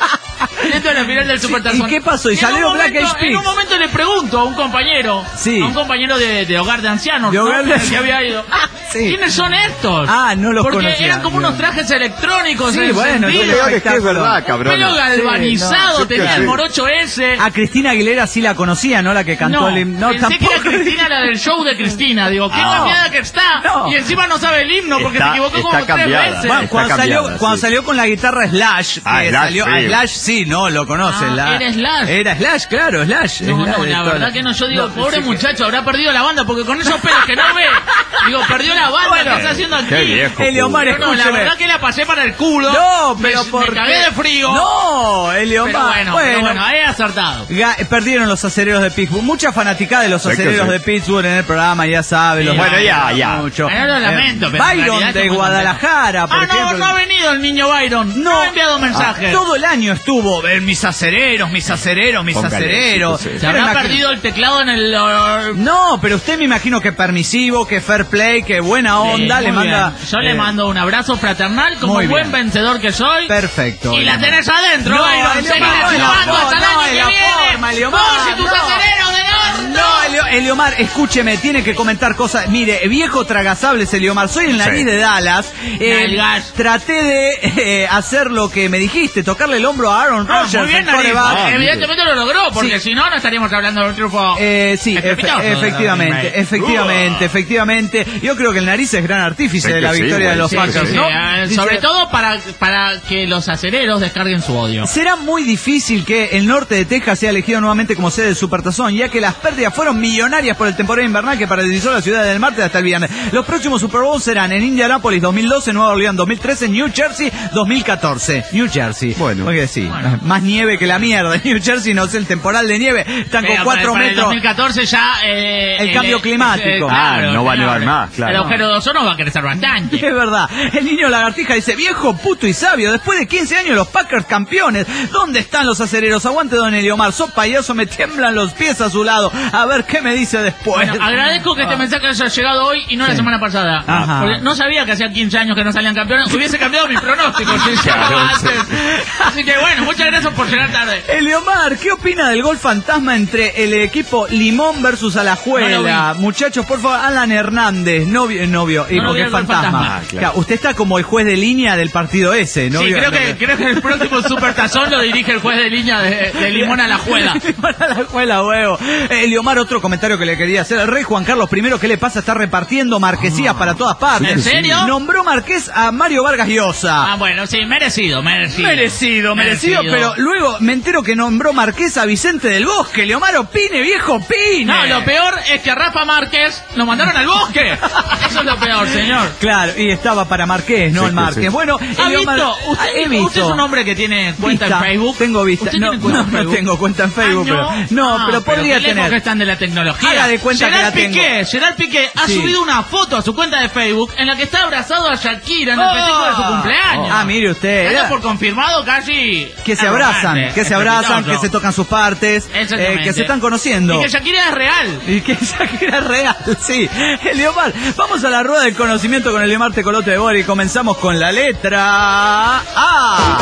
[SPEAKER 6] Viendo la final del Supertazón.
[SPEAKER 2] ¿Y qué pasó? ¿Y, y salió Black Eyed Peas?
[SPEAKER 6] En un momento le pregunto a un compañero, sí. a un compañero de, de hogar de ancianos,
[SPEAKER 2] de hogar
[SPEAKER 6] ¿no?
[SPEAKER 2] de...
[SPEAKER 6] que había ido. Sí. ¿Quiénes son estos?
[SPEAKER 2] Ah, no los
[SPEAKER 6] Porque
[SPEAKER 2] conocía.
[SPEAKER 6] eran como unos trajes electrónicos.
[SPEAKER 2] Sí, bueno,
[SPEAKER 3] yo le es que es verdad, cabrón.
[SPEAKER 6] Pelo galvanizado, sí, no, tenía el morocho ese.
[SPEAKER 2] A Cristina Aguilera sí la conocía, ¿no? La que cantó
[SPEAKER 6] no,
[SPEAKER 2] el himno.
[SPEAKER 6] Pensé
[SPEAKER 2] tampoco.
[SPEAKER 6] que era Cristina, la del show de Cristina. Digo, qué
[SPEAKER 2] no.
[SPEAKER 6] cambiada que está. No. Y encima no sabe el himno porque
[SPEAKER 3] está,
[SPEAKER 6] se equivocó como
[SPEAKER 3] cambiada,
[SPEAKER 6] tres veces.
[SPEAKER 2] Bueno, cuando
[SPEAKER 3] cambiada,
[SPEAKER 2] salió, sí. cuando salió con la guitarra Slash,
[SPEAKER 3] ah,
[SPEAKER 2] que
[SPEAKER 3] Slash,
[SPEAKER 2] salió
[SPEAKER 3] sí.
[SPEAKER 2] a Slash, sí, no, lo conoce.
[SPEAKER 6] Ah,
[SPEAKER 2] la...
[SPEAKER 6] Era Slash.
[SPEAKER 2] Era Slash, claro, Slash.
[SPEAKER 6] No,
[SPEAKER 2] Slash,
[SPEAKER 6] no, la verdad que no. Yo digo,
[SPEAKER 2] no,
[SPEAKER 6] pobre
[SPEAKER 2] sí,
[SPEAKER 6] muchacho,
[SPEAKER 2] que...
[SPEAKER 6] habrá perdido la banda porque con esos pelos que no ve. Digo, perdió la banda, bueno, ¿qué está haciendo aquí?
[SPEAKER 3] Qué viejo.
[SPEAKER 2] Eliomar,
[SPEAKER 6] pero no, la verdad que la pasé para el culo.
[SPEAKER 2] No, pero
[SPEAKER 6] me,
[SPEAKER 2] por
[SPEAKER 6] me cagué de frío.
[SPEAKER 2] No, Eliomar.
[SPEAKER 6] Pero bueno,
[SPEAKER 2] bueno,
[SPEAKER 6] pero bueno, ahí acertado.
[SPEAKER 2] Perdieron los acereros de Pittsburgh. Mucha fanaticada de los acereros
[SPEAKER 3] sí.
[SPEAKER 2] de Pittsburgh en el programa, ya sabe.
[SPEAKER 6] Sí,
[SPEAKER 2] los
[SPEAKER 3] bueno, ya, ya.
[SPEAKER 2] Mucho.
[SPEAKER 6] Bueno, lo lamento,
[SPEAKER 2] eh,
[SPEAKER 6] pero
[SPEAKER 2] Byron de Guadalajara, por
[SPEAKER 6] ah,
[SPEAKER 2] ejemplo.
[SPEAKER 6] no, no ha venido el niño Byron. No, no ha enviado mensajes.
[SPEAKER 2] Ah, todo el año estuvo. Eh, mis acereros, mis acereros, mis Póngale, acereros.
[SPEAKER 6] Sí, sí. ¿Se habrá perdido el teclado en el...? Uh...
[SPEAKER 2] No, pero usted me imagino que permisivo, que fair play, que buena onda. Sí, le manda.
[SPEAKER 6] Bien. Yo eh... le mando un abrazo fraternal como
[SPEAKER 2] muy
[SPEAKER 6] buen
[SPEAKER 2] bien.
[SPEAKER 6] vencedor que soy.
[SPEAKER 2] Perfecto.
[SPEAKER 6] Y la tenés adentro,
[SPEAKER 2] no,
[SPEAKER 6] Byron. Seguirás jugando hasta el año que viene. Vos y tus acereros de norte.
[SPEAKER 2] No, Eliomar, escúcheme, tiene que comentar cosas. Mire, viejo tragasables, Eliomar, soy el nariz sí. de Dallas. Eh, traté de eh, hacer lo que me dijiste, tocarle el hombro a Aaron Rodgers.
[SPEAKER 6] Ah, muy bien, nariz. Ah, evidentemente lo logró, porque sí. si no, no estaríamos hablando de un triunfo.
[SPEAKER 2] Eh, sí, efe efectivamente, efectivamente, uh. efectivamente. Yo creo que el nariz es gran artífice sí, de la victoria sí, de los
[SPEAKER 6] sí,
[SPEAKER 2] Packers,
[SPEAKER 6] sí,
[SPEAKER 2] ¿no?
[SPEAKER 6] Sí, sobre todo para, para que los acereros descarguen su odio.
[SPEAKER 2] Será muy difícil que el norte de Texas sea elegido nuevamente como sede del Supertazón, ya que las pérdidas fueron millonarias por el temporal invernal que paralizó la ciudad del martes hasta el viernes. Los próximos Super Bowls serán en Indianapolis dos mil doce, Nueva Orleans dos mil trece, New Jersey dos mil catorce. New Jersey. Bueno. Porque sí, bueno. más nieve que la mierda. New Jersey no sé, el temporal de nieve. Están con cuatro metros.
[SPEAKER 6] En dos mil catorce ya... Eh,
[SPEAKER 2] el, el cambio climático. Eh,
[SPEAKER 3] claro, ah, no va a nevar más, claro.
[SPEAKER 6] El agujero de ozono va a crecer bastante.
[SPEAKER 2] Es verdad. El niño lagartija dice, viejo, puto y sabio, después de quince años los Packers campeones. ¿Dónde están los acereros? Aguante, don Eliomar. Sos payaso, me tiemblan los pies a su lado. A ver qué me dice después.
[SPEAKER 6] Bueno, agradezco que este mensaje haya llegado hoy y no sí. la semana pasada.
[SPEAKER 2] Ajá.
[SPEAKER 6] Porque no sabía que hacía quince años que no salían campeones. Hubiese cambiado mi pronóstico si claro, antes. Sí. Así que bueno, muchas gracias por llegar tarde.
[SPEAKER 2] Eliomar, ¿qué opina del gol fantasma entre el equipo Limón versus Alajuela? No Muchachos, por favor, Alan Hernández, novio, novio, y no porque es fantasma. fantasma. Ah, claro. Claro, usted está como el juez de línea del partido ese, ¿no?
[SPEAKER 6] Sí, creo que, creo que el próximo Supertazón lo dirige el juez de línea de, de Limón a la Juela.
[SPEAKER 2] Limón a la Juela, huevo. Eliomar, otro comentario que le quería hacer. El rey Juan Carlos primero, ¿qué le pasa? Está repartiendo marquesías oh. para todas partes.
[SPEAKER 6] ¿En serio?
[SPEAKER 2] Nombró marqués a Mario Vargas Llosa.
[SPEAKER 6] Ah, bueno, sí, merecido, merecido.
[SPEAKER 2] Merecido, merecido, merecido. Pero luego me entero que nombró marqués a Vicente del Bosque. Eliomar, opine, viejo, opine.
[SPEAKER 6] No, lo peor es que a Rafa Márquez lo mandaron al bosque. Eso es lo peor, señor.
[SPEAKER 2] Claro, y estaba para Marqués, no sí, el Márquez. Sí. Bueno,
[SPEAKER 6] ¿ha
[SPEAKER 2] Eliomar,
[SPEAKER 6] visto? ¿Usted,
[SPEAKER 2] he visto.
[SPEAKER 6] ¿Usted es un hombre que tiene cuenta
[SPEAKER 2] vista,
[SPEAKER 6] en Facebook?
[SPEAKER 2] Tengo vista. No,
[SPEAKER 6] cuenta
[SPEAKER 2] no,
[SPEAKER 6] en Facebook?
[SPEAKER 2] no tengo cuenta en Facebook,
[SPEAKER 6] ah, ¿no?
[SPEAKER 2] pero no,
[SPEAKER 6] ah,
[SPEAKER 2] pero podría
[SPEAKER 6] pero
[SPEAKER 2] tener.
[SPEAKER 6] Que están de la tecnología.
[SPEAKER 2] Haga de cuenta
[SPEAKER 6] Gerard
[SPEAKER 2] que la
[SPEAKER 6] Piqué,
[SPEAKER 2] tengo.
[SPEAKER 6] Gerard Piqué ha sí. subido una foto a su cuenta de Facebook en la que está abrazado a Shakira en el oh, festejo de su cumpleaños.
[SPEAKER 2] Ah, mire usted.
[SPEAKER 6] Está por confirmado casi.
[SPEAKER 2] Que se abrazan, que se abrazan, que se tocan sus partes, eh, que se están conociendo.
[SPEAKER 6] Y que Shakira es real.
[SPEAKER 2] Y que Shakira es real, sí. Eliomar, vamos a la rueda del conocimiento con Eliomar Tecolote de Bori. Comenzamos con la letra A.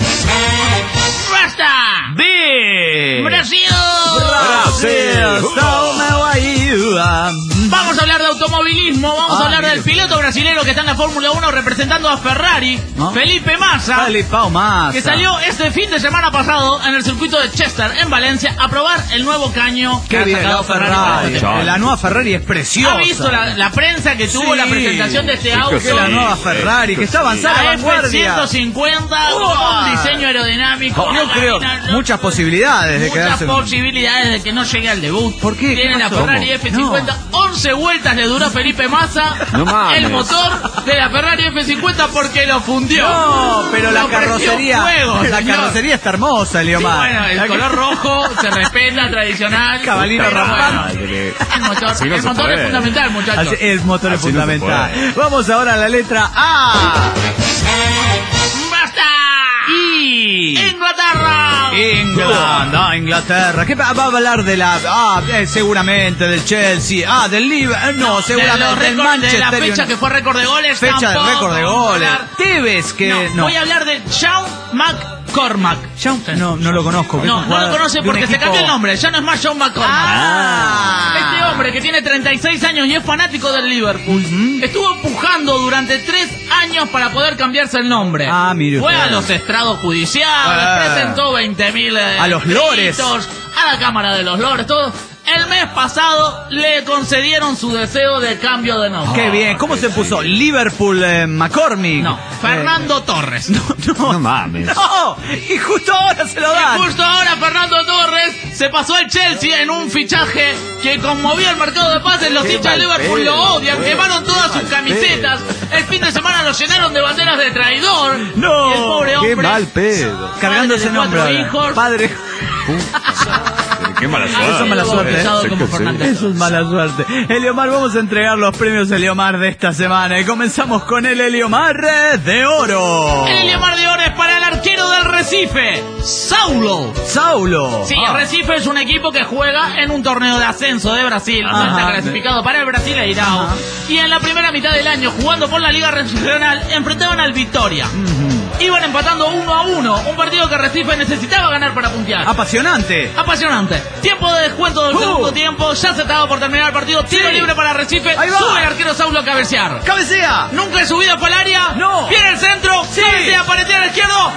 [SPEAKER 6] ¡Basta!
[SPEAKER 2] B.
[SPEAKER 6] ¡Brasil!
[SPEAKER 2] ¡Brasil!
[SPEAKER 6] Vamos a hablar de automovilismo, vamos ah, a hablar del piloto brasileño brasilero que está en la Fórmula uno representando a Ferrari, ¿no? Felipe Massa,
[SPEAKER 2] Felipe Massa,
[SPEAKER 6] que salió este fin de semana pasado en el circuito de Chester, en Valencia, a probar el nuevo caño
[SPEAKER 2] que
[SPEAKER 6] ha
[SPEAKER 2] bien,
[SPEAKER 6] sacado
[SPEAKER 2] Ferrari.
[SPEAKER 6] Ferrari.
[SPEAKER 2] La nueva Ferrari es preciosa.
[SPEAKER 6] ¿Ha visto la, la prensa que tuvo
[SPEAKER 2] sí,
[SPEAKER 6] la presentación de este
[SPEAKER 2] sí,
[SPEAKER 6] auto?
[SPEAKER 2] Que la nueva Ferrari, que está avanzada
[SPEAKER 6] la
[SPEAKER 2] a vanguardia.
[SPEAKER 6] F ciento cincuenta,
[SPEAKER 2] Oh,
[SPEAKER 6] un diseño aerodinámico.
[SPEAKER 2] Yo creo
[SPEAKER 6] máquina,
[SPEAKER 2] muchas posibilidades de
[SPEAKER 6] muchas
[SPEAKER 2] quedarse.
[SPEAKER 6] Muchas posibilidades de que no llegue al debut.
[SPEAKER 2] ¿Por qué?
[SPEAKER 6] Tiene
[SPEAKER 2] ¿Qué
[SPEAKER 6] la
[SPEAKER 2] pasó?
[SPEAKER 6] Ferrari F cincuenta,
[SPEAKER 2] No.
[SPEAKER 6] once vueltas le duró Felipe Massa
[SPEAKER 5] No mames.
[SPEAKER 6] el motor de la Ferrari F cincuenta porque lo fundió.
[SPEAKER 2] No, pero la
[SPEAKER 6] Lo prendió
[SPEAKER 2] carrocería,
[SPEAKER 6] fuego,
[SPEAKER 2] la
[SPEAKER 6] señor.
[SPEAKER 2] carrocería está hermosa,
[SPEAKER 6] Sí,
[SPEAKER 2] Eliomar.
[SPEAKER 6] bueno, el
[SPEAKER 2] La-
[SPEAKER 6] color rojo se respeta, tradicional.
[SPEAKER 2] Cabalino
[SPEAKER 6] Pero
[SPEAKER 2] rampante.
[SPEAKER 6] bueno, el motor,
[SPEAKER 5] Así no
[SPEAKER 6] el
[SPEAKER 5] se
[SPEAKER 6] motor
[SPEAKER 5] puede.
[SPEAKER 6] es fundamental, muchachos.
[SPEAKER 2] Así- el motor es
[SPEAKER 5] Así no se
[SPEAKER 2] fundamental.
[SPEAKER 5] puede.
[SPEAKER 2] Vamos ahora a la letra A.
[SPEAKER 6] ¡Basta!
[SPEAKER 2] Y
[SPEAKER 6] ¡Inglaterra!
[SPEAKER 2] England, ah, Inglaterra. ¿Qué va va a hablar de la? Ah, eh, seguramente del Chelsea. Ah, del Liverpool. No,
[SPEAKER 6] de
[SPEAKER 2] seguramente
[SPEAKER 6] los
[SPEAKER 2] del
[SPEAKER 6] récord-
[SPEAKER 2] Manchester
[SPEAKER 6] de la fecha
[SPEAKER 2] United.
[SPEAKER 6] que fue récord de goles.
[SPEAKER 2] Fecha de
[SPEAKER 6] tampoco
[SPEAKER 2] récord de
[SPEAKER 6] vamos a
[SPEAKER 2] goles.
[SPEAKER 6] hablar.
[SPEAKER 2] Tevez que
[SPEAKER 6] No,
[SPEAKER 2] no.
[SPEAKER 6] voy a hablar de Sean McCormack.
[SPEAKER 2] Sean- no, no lo conozco. que es
[SPEAKER 6] No,
[SPEAKER 2] un
[SPEAKER 6] no
[SPEAKER 2] jugador
[SPEAKER 6] lo conoce
[SPEAKER 2] de un
[SPEAKER 6] porque se
[SPEAKER 2] equipo-
[SPEAKER 6] cambió el nombre. Ya no es más Sean McCormack.
[SPEAKER 2] Ah.
[SPEAKER 6] Este hombre que tiene treinta y seis años y es fanático del Liverpool, estuvo empujando durante tres años para poder cambiarse el nombre.
[SPEAKER 2] Ah, mire
[SPEAKER 6] Fue
[SPEAKER 2] usted.
[SPEAKER 6] a los estrados judiciales,
[SPEAKER 2] Ah.
[SPEAKER 6] presentó veinte mil
[SPEAKER 2] A los lores.
[SPEAKER 6] a la Cámara de los Lores, todo. El mes pasado le concedieron su deseo de cambio de nombre.
[SPEAKER 2] Qué bien. ¿Cómo se puso? Liverpool eh, McCormick.
[SPEAKER 6] No, Fernando Torres.
[SPEAKER 2] No, no.
[SPEAKER 5] No mames.
[SPEAKER 2] No, y justo ahora se lo dan.
[SPEAKER 6] Y justo ahora Fernando Torres se pasó al Chelsea en un fichaje que conmovió el mercado de pases. Los
[SPEAKER 5] Qué
[SPEAKER 6] hinchas de
[SPEAKER 5] mal
[SPEAKER 6] Liverpool
[SPEAKER 5] pedo,
[SPEAKER 6] lo odian,
[SPEAKER 5] güey.
[SPEAKER 6] quemaron todas
[SPEAKER 5] Qué
[SPEAKER 6] sus
[SPEAKER 5] mal
[SPEAKER 6] camisetas. El fin de semana lo llenaron de banderas de traidor.
[SPEAKER 2] No,
[SPEAKER 6] y el pobre
[SPEAKER 5] Qué
[SPEAKER 6] hombre,
[SPEAKER 5] mal pedo.
[SPEAKER 2] Cargando
[SPEAKER 6] padre
[SPEAKER 2] ese
[SPEAKER 6] de
[SPEAKER 2] nombre.
[SPEAKER 6] cuatro
[SPEAKER 2] ahora.
[SPEAKER 6] hijos.
[SPEAKER 2] Padre.
[SPEAKER 5] Qué mala
[SPEAKER 6] ha
[SPEAKER 5] suerte.
[SPEAKER 2] Eso es mala
[SPEAKER 6] sido
[SPEAKER 2] suerte,
[SPEAKER 6] bautizado
[SPEAKER 2] ¿eh?
[SPEAKER 6] como
[SPEAKER 5] Sí, sí.
[SPEAKER 6] Fernando
[SPEAKER 2] Eso es mala suerte. Eliomar, vamos a entregar los premios Eliomar de esta semana. Y comenzamos con el Eliomar de Oro.
[SPEAKER 6] El Eliomar de Oro es para el arquero del Recife, Saulo.
[SPEAKER 2] Saulo.
[SPEAKER 6] Sí,
[SPEAKER 2] Ah.
[SPEAKER 6] Recife es un equipo que juega en un torneo de ascenso de Brasil. No
[SPEAKER 2] Ajá.
[SPEAKER 6] está clasificado para el Brasileirao.
[SPEAKER 2] Ajá.
[SPEAKER 6] Y en la primera mitad del año, jugando por la Liga Regional, enfrentaban al Victoria. Iban empatando uno a uno. Un partido que Recife necesitaba ganar para puntear.
[SPEAKER 2] Apasionante.
[SPEAKER 6] Apasionante. Tiempo de descuento del
[SPEAKER 2] Uh.
[SPEAKER 6] segundo tiempo. Ya se estaba por terminar el partido. Tiro
[SPEAKER 2] Sí.
[SPEAKER 6] libre para Recife.
[SPEAKER 2] Ahí va.
[SPEAKER 6] Sube el arquero Saulo a cabecear.
[SPEAKER 2] ¡Cabecea!
[SPEAKER 6] Nunca en su vida fue al área.
[SPEAKER 2] No.
[SPEAKER 6] Viene el centro.
[SPEAKER 2] Sí.
[SPEAKER 6] Cabecea para el izquierdo.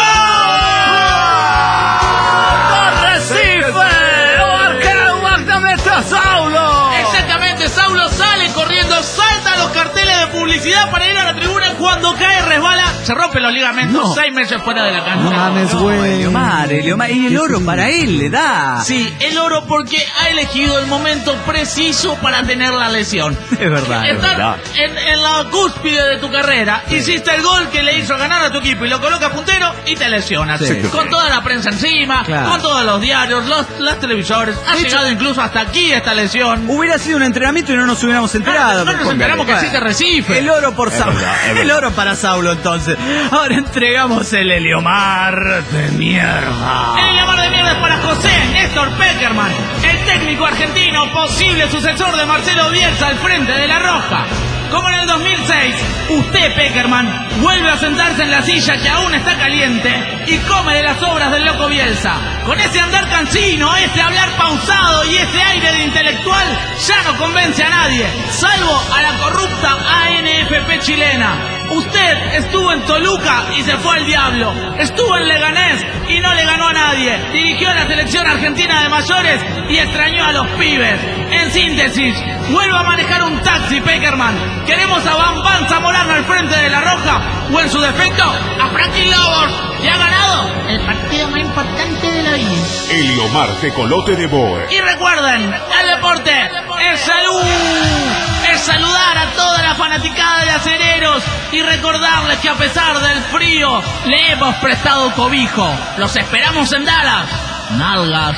[SPEAKER 2] ¡Gol! ¡Recife! ¡O arquero guardameta Saulo!
[SPEAKER 6] Exactamente, Saulo sale corriendo, salta a los carteles de publicidad para ir a la tribuna. Cuando cae, resbala, se rompe los ligamentos,
[SPEAKER 2] No.
[SPEAKER 6] seis meses fuera de la cancha.
[SPEAKER 2] No mames, güey. Eliomar, Eliomar. Y el oro para él le da.
[SPEAKER 6] Sí, el oro porque ha elegido el momento preciso para tener la lesión.
[SPEAKER 2] Es verdad, es
[SPEAKER 6] Estar
[SPEAKER 5] verdad.
[SPEAKER 6] en, en la cúspide de tu carrera, hiciste el gol que le hizo ganar a tu equipo y lo coloca puntero y te lesionas.
[SPEAKER 2] Sí.
[SPEAKER 6] Con toda la prensa encima,
[SPEAKER 2] Claro.
[SPEAKER 6] con todos los diarios, los, las televisores. Ha
[SPEAKER 2] De hecho-
[SPEAKER 6] llegado incluso hasta aquí esta lesión.
[SPEAKER 2] Hubiera sido un entrenamiento y no nos hubiéramos enterado.
[SPEAKER 6] No, no nos enteramos que existe Recife.
[SPEAKER 2] El oro por Saulo.
[SPEAKER 5] verdad, es
[SPEAKER 2] El
[SPEAKER 5] verdad.
[SPEAKER 2] oro para Saulo, entonces. Ahora entregamos el Eliomar de mierda.
[SPEAKER 6] El llamar de mierda es para José Néstor Peckerman, el técnico argentino, posible sucesor de Marcelo Bielsa al frente de La Roja. Como en el dos mil seis, usted, Peckerman, vuelve a sentarse en la silla que aún está caliente y come de las obras del loco Bielsa. Con ese andar cansino, ese hablar pausado y ese aire de intelectual, ya no convence a nadie, salvo a la corrupta A N F P chilena. Usted estuvo en Toluca y se fue al diablo. Estuvo en Leganés y no le ganó a nadie. Dirigió a la selección argentina de mayores y extrañó a los pibes. En síntesis, vuelva a manejar un taxi, Peckerman. ¿Queremos a Van Van Zamorano al frente de La Roja? O en su defecto, a Frankie Lobos. ¿Y ha ganado? El partido más importante de la vida.
[SPEAKER 1] Eliomar Tecolote de Boe.
[SPEAKER 6] Y recuerden, el deporte es salud. Es saludar a toda la fanaticada de acereros y recordarles que a pesar del frío le hemos prestado cobijo. Los esperamos en Dallas. Nalgas.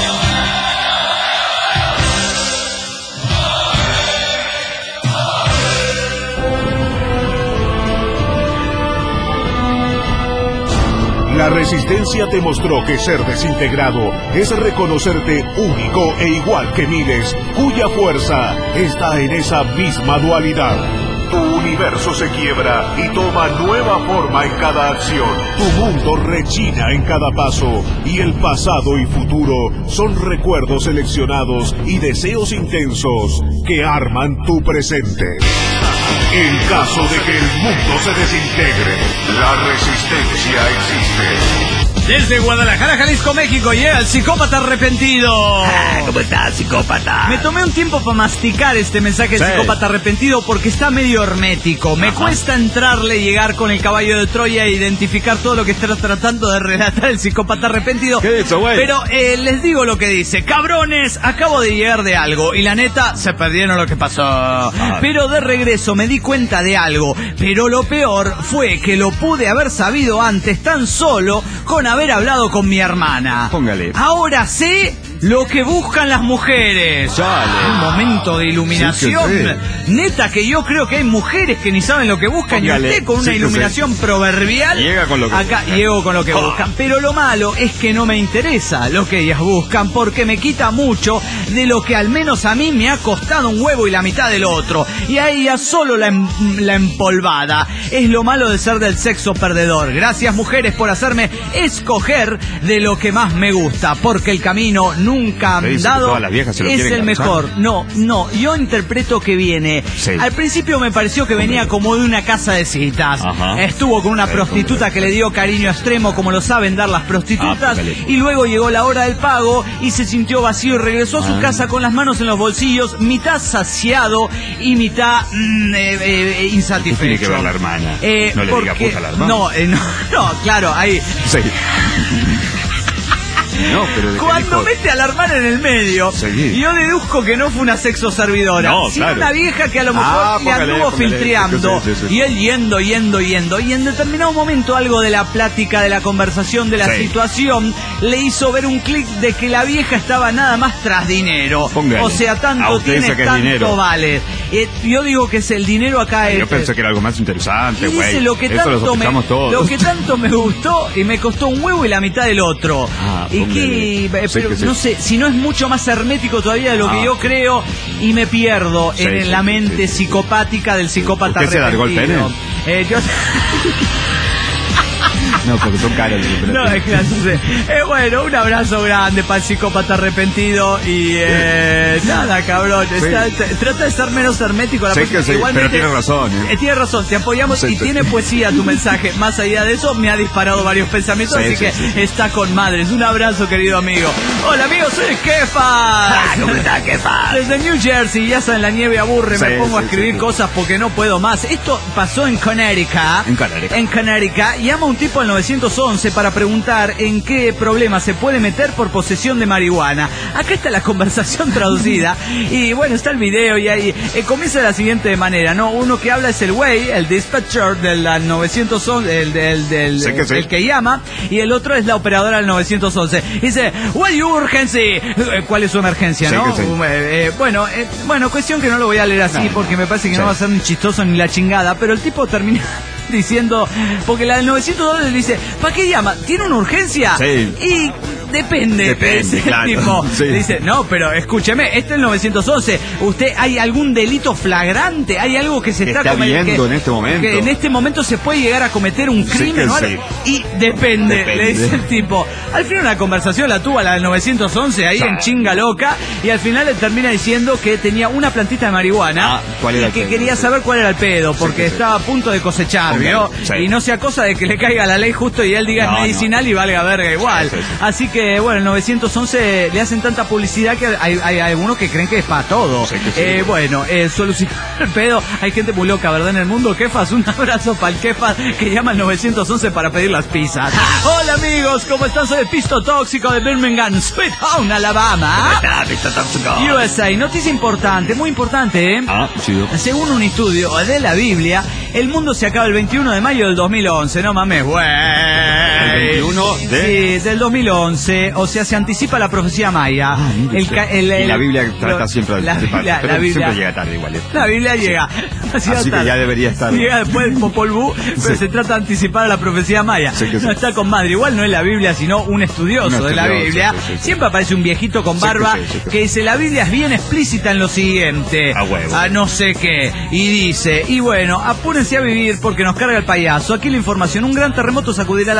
[SPEAKER 1] La resistencia te mostró que ser desintegrado es reconocerte único e igual que miles, cuya fuerza está en esa misma dualidad. Tu universo se quiebra y toma nueva forma en cada acción. Tu mundo rechina en cada paso y el pasado y futuro son recuerdos seleccionados y deseos intensos que arman tu presente. En caso de que el mundo se desintegre, la resistencia existe.
[SPEAKER 2] Desde Guadalajara, Jalisco, México, llega el psicópata arrepentido.
[SPEAKER 3] Ah, ¿cómo estás, psicópata?
[SPEAKER 2] Me tomé un tiempo para masticar este mensaje del
[SPEAKER 3] Sí.
[SPEAKER 2] psicópata arrepentido porque está medio hermético. Me
[SPEAKER 3] Ajá.
[SPEAKER 2] cuesta entrarle, llegar con el caballo de Troya e identificar todo lo que está tratando de relatar el psicópata arrepentido.
[SPEAKER 3] ¿Qué dice, güey?
[SPEAKER 2] Pero eh, les digo lo que dice. Cabrones, acabo de llegar de algo y la neta, se perdieron lo que pasó. Pero de regreso me di cuenta de algo. Pero lo peor fue que lo pude haber sabido antes tan solo con haber hablado con mi hermana.
[SPEAKER 3] Póngale.
[SPEAKER 2] Ahora sé lo que buscan las mujeres.
[SPEAKER 3] Dale.
[SPEAKER 2] Un momento de iluminación.
[SPEAKER 3] Sí que sí.
[SPEAKER 2] Neta que yo creo que hay mujeres que ni saben lo que buscan.
[SPEAKER 3] Póngale.
[SPEAKER 2] Y usted con una
[SPEAKER 3] Sí que
[SPEAKER 2] iluminación proverbial
[SPEAKER 3] Llega con lo que
[SPEAKER 2] acá
[SPEAKER 3] buscan.
[SPEAKER 2] llego con lo que
[SPEAKER 3] Oh.
[SPEAKER 2] buscan. Pero lo malo es que no me interesa lo que ellas buscan porque me quita mucho de lo que al menos a mí me ha costado un huevo y la mitad del otro. Y a ella solo la, em- la empolvada. Es lo malo de ser del sexo perdedor. Gracias, mujeres, por hacerme escoger de lo que más me gusta, porque el camino nunca
[SPEAKER 3] ¿Te dice que
[SPEAKER 2] andado
[SPEAKER 3] todas las viejas se lo
[SPEAKER 2] es
[SPEAKER 3] quieren
[SPEAKER 2] el
[SPEAKER 3] cansar?
[SPEAKER 2] mejor. No, no, yo interpreto que viene.
[SPEAKER 3] Sí.
[SPEAKER 2] Al principio me pareció que venía como de una casa de citas.
[SPEAKER 3] Ajá.
[SPEAKER 2] Estuvo con una
[SPEAKER 3] Sí,
[SPEAKER 2] prostituta que le dio cariño extremo, como lo saben dar las prostitutas,
[SPEAKER 3] Ah, póngale.
[SPEAKER 2] y luego llegó la hora del pago y se sintió vacío y regresó a su
[SPEAKER 3] Ah.
[SPEAKER 2] casa con las manos en los bolsillos, mitad saciado y mitad mm, eh, eh, insatisfecho.
[SPEAKER 3] Tiene que ver la hermana.
[SPEAKER 2] Eh,
[SPEAKER 3] No le diga
[SPEAKER 2] porque-
[SPEAKER 3] puta a la hermana.
[SPEAKER 2] No, eh, no, no, claro, ahí.
[SPEAKER 3] Sí. No, pero de
[SPEAKER 2] Cuando mete a la hermana en el medio,
[SPEAKER 3] Sí.
[SPEAKER 2] yo deduzco que no fue una sexo servidora,
[SPEAKER 3] No,
[SPEAKER 2] sino
[SPEAKER 3] claro.
[SPEAKER 2] una vieja que a lo mejor
[SPEAKER 3] Ah,
[SPEAKER 2] le
[SPEAKER 3] póngale,
[SPEAKER 2] anduvo
[SPEAKER 3] póngale,
[SPEAKER 2] filtreando.
[SPEAKER 3] sí, sí, sí.
[SPEAKER 2] Y él yendo, yendo, yendo. Y en determinado momento algo de la plática, de la conversación, de la
[SPEAKER 3] Sí.
[SPEAKER 2] situación, le hizo ver un clic de que la vieja estaba nada más tras dinero.
[SPEAKER 3] Póngale.
[SPEAKER 2] O sea,
[SPEAKER 3] Ah,
[SPEAKER 2] tanto
[SPEAKER 3] usted
[SPEAKER 2] tiene,
[SPEAKER 3] dice que es
[SPEAKER 2] tanto
[SPEAKER 3] dinero.
[SPEAKER 2] vale. Eh, yo digo que es el dinero acá.
[SPEAKER 3] Yo
[SPEAKER 2] es,
[SPEAKER 3] pensé que era algo más interesante,
[SPEAKER 2] y
[SPEAKER 3] güey.
[SPEAKER 2] dice lo que
[SPEAKER 3] Eso lo
[SPEAKER 2] tanto me,
[SPEAKER 3] sospechamos todos.
[SPEAKER 2] lo que tanto me gustó y me costó un huevo y la mitad del otro.
[SPEAKER 3] Ah,
[SPEAKER 2] y
[SPEAKER 3] póngale.
[SPEAKER 2] que, eh,
[SPEAKER 3] Sí
[SPEAKER 2] pero
[SPEAKER 3] que sí.
[SPEAKER 2] no sé, si no es mucho más hermético todavía de lo
[SPEAKER 3] Ah.
[SPEAKER 2] que yo creo y me pierdo
[SPEAKER 3] Sí,
[SPEAKER 2] en
[SPEAKER 3] sí,
[SPEAKER 2] la
[SPEAKER 3] sí,
[SPEAKER 2] mente
[SPEAKER 3] sí, sí.
[SPEAKER 2] psicopática del psicópata
[SPEAKER 3] ¿Usted se largó el
[SPEAKER 2] arrepentido.
[SPEAKER 3] pene?
[SPEAKER 2] Eh, yo
[SPEAKER 3] No, porque son caros.
[SPEAKER 2] no, es que no sé. Eh, bueno, un abrazo grande para el psicópata arrepentido y eh, nada, cabrón. Está- t- trata de estar menos hermético. La
[SPEAKER 3] Sé
[SPEAKER 2] próxima.
[SPEAKER 3] que sí, pero tiene razón, ¿eh?
[SPEAKER 2] Eh, tiene razón, te apoyamos
[SPEAKER 3] Sí,
[SPEAKER 2] y
[SPEAKER 3] sí.
[SPEAKER 2] tiene poesía tu mensaje. Más allá de eso, me ha disparado varios pensamientos,
[SPEAKER 3] Sí,
[SPEAKER 2] así
[SPEAKER 3] sí,
[SPEAKER 2] que
[SPEAKER 3] sí, sí.
[SPEAKER 2] está con madres. Un abrazo, querido amigo. Hola, amigo, soy Kefas.
[SPEAKER 3] Ah, ¿cómo está, Kefas?
[SPEAKER 2] Desde New Jersey, ya saben, la nieve aburre, me
[SPEAKER 3] Sí,
[SPEAKER 2] pongo a
[SPEAKER 3] sí,
[SPEAKER 2] escribir
[SPEAKER 3] sí, sí.
[SPEAKER 2] cosas porque no puedo más. Esto pasó en Connecticut.
[SPEAKER 3] En Connecticut.
[SPEAKER 2] En Connecticut. Llama un tipo al nueve once para preguntar en qué problema se puede meter por posesión de marihuana. Acá está la conversación traducida y bueno, está el video y ahí eh, comienza de la siguiente manera, ¿no? Uno que habla es el güey, el dispatcher del nueve once, el, del, del,
[SPEAKER 3] Sí que sí.
[SPEAKER 2] el que llama, y el otro es la operadora del nueve once. Dice, what is your urgency? Eh, ¿Cuál es su emergencia,
[SPEAKER 3] Sí
[SPEAKER 2] no?
[SPEAKER 3] que sí.
[SPEAKER 2] Um, eh, eh, bueno, eh, bueno, cuestión que no lo voy a leer así
[SPEAKER 3] No.
[SPEAKER 2] porque me parece que
[SPEAKER 3] Sí.
[SPEAKER 2] no va a ser ni chistoso ni la chingada, pero el tipo termina diciendo, porque la del novecientos dólares dice, ¿para qué llama? ¿Tiene una urgencia?
[SPEAKER 3] Sí.
[SPEAKER 2] Y depende,
[SPEAKER 3] Depende,
[SPEAKER 2] dice el
[SPEAKER 3] claro.
[SPEAKER 2] tipo.
[SPEAKER 3] Sí.
[SPEAKER 2] Dice, no, pero escúcheme, este es el nueve once. ¿Usted hay algún delito flagrante? ¿Hay algo que se
[SPEAKER 3] Que
[SPEAKER 2] está,
[SPEAKER 3] está
[SPEAKER 2] comet-
[SPEAKER 3] viendo
[SPEAKER 2] que-
[SPEAKER 3] en este momento.
[SPEAKER 2] Que en este momento se puede llegar a cometer un
[SPEAKER 3] Sí
[SPEAKER 2] crimen
[SPEAKER 3] que
[SPEAKER 2] o algo? Y depende,
[SPEAKER 3] Depende.
[SPEAKER 2] le dice el tipo. Al final una conversación la tuvo a la del nueve once ahí
[SPEAKER 3] Sí.
[SPEAKER 2] en chinga loca y al final le termina diciendo que tenía una plantita de marihuana
[SPEAKER 3] Ah, ¿cuál era
[SPEAKER 2] y
[SPEAKER 3] el
[SPEAKER 2] que
[SPEAKER 3] pedo?
[SPEAKER 2] quería saber cuál era el pedo porque
[SPEAKER 3] que sí.
[SPEAKER 2] estaba a punto de cosechar,
[SPEAKER 3] Ok,
[SPEAKER 2] ¿vio?
[SPEAKER 3] sí.
[SPEAKER 2] Y no sea cosa de que le caiga la ley justo y él diga
[SPEAKER 3] No,
[SPEAKER 2] es medicinal
[SPEAKER 3] no.
[SPEAKER 2] y valga verga igual.
[SPEAKER 3] Sí, sí, sí.
[SPEAKER 2] Así que bueno, el nueve once le hacen tanta publicidad que hay, hay algunos que creen que es para todo.
[SPEAKER 3] Sí, que sí.
[SPEAKER 2] Eh, bueno, eh, solucionar el pedo. Hay gente muy loca, ¿verdad? En el mundo. Kefas, un abrazo para el Kefas que llama al nueve once para pedir las pizzas. Hola amigos, ¿cómo están? Soy el Pisto Tóxico de Birmingham, Sweet Home, Alabama.
[SPEAKER 3] Está, está tóxico.
[SPEAKER 2] U S A, noticia importante, muy importante, ¿eh?
[SPEAKER 3] Ah, chido.
[SPEAKER 2] Según un estudio de la Biblia, el mundo se acaba el veintiuno de mayo del dos mil once, no mames, güey.
[SPEAKER 3] El veintiuno de-
[SPEAKER 2] Sí, del dos mil once, o sea, se anticipa la profecía maya.
[SPEAKER 3] Ah, mire
[SPEAKER 2] El
[SPEAKER 3] usted.
[SPEAKER 2] ca- el-
[SPEAKER 3] Y
[SPEAKER 2] el-
[SPEAKER 3] la Biblia trata
[SPEAKER 2] lo-
[SPEAKER 3] siempre de
[SPEAKER 2] la
[SPEAKER 3] anticipar,
[SPEAKER 2] Biblia,
[SPEAKER 3] pero
[SPEAKER 2] la Biblia-
[SPEAKER 3] siempre llega tarde igual. ¿eh?
[SPEAKER 2] La Biblia llega.
[SPEAKER 3] Así que ya debería estar.
[SPEAKER 2] Llega después del Popol Vuh, pero
[SPEAKER 3] Sí.
[SPEAKER 2] se trata de anticipar a la profecía maya.
[SPEAKER 3] Sí que sí.
[SPEAKER 2] No está con madre. Igual no es la Biblia, sino un estudioso
[SPEAKER 3] Un
[SPEAKER 2] de la
[SPEAKER 3] estudioso,
[SPEAKER 2] Biblia.
[SPEAKER 3] sí, sí, sí.
[SPEAKER 2] Siempre aparece un viejito con
[SPEAKER 3] Sí que
[SPEAKER 2] barba
[SPEAKER 3] sí, sí que
[SPEAKER 2] que dice, la Biblia es bien explícita en lo siguiente.
[SPEAKER 3] A huevo.
[SPEAKER 2] A no sé qué. Y dice, y bueno, apúrense a vivir porque nos carga el payaso. Aquí la información, un gran terremoto sacudirá la Tierra el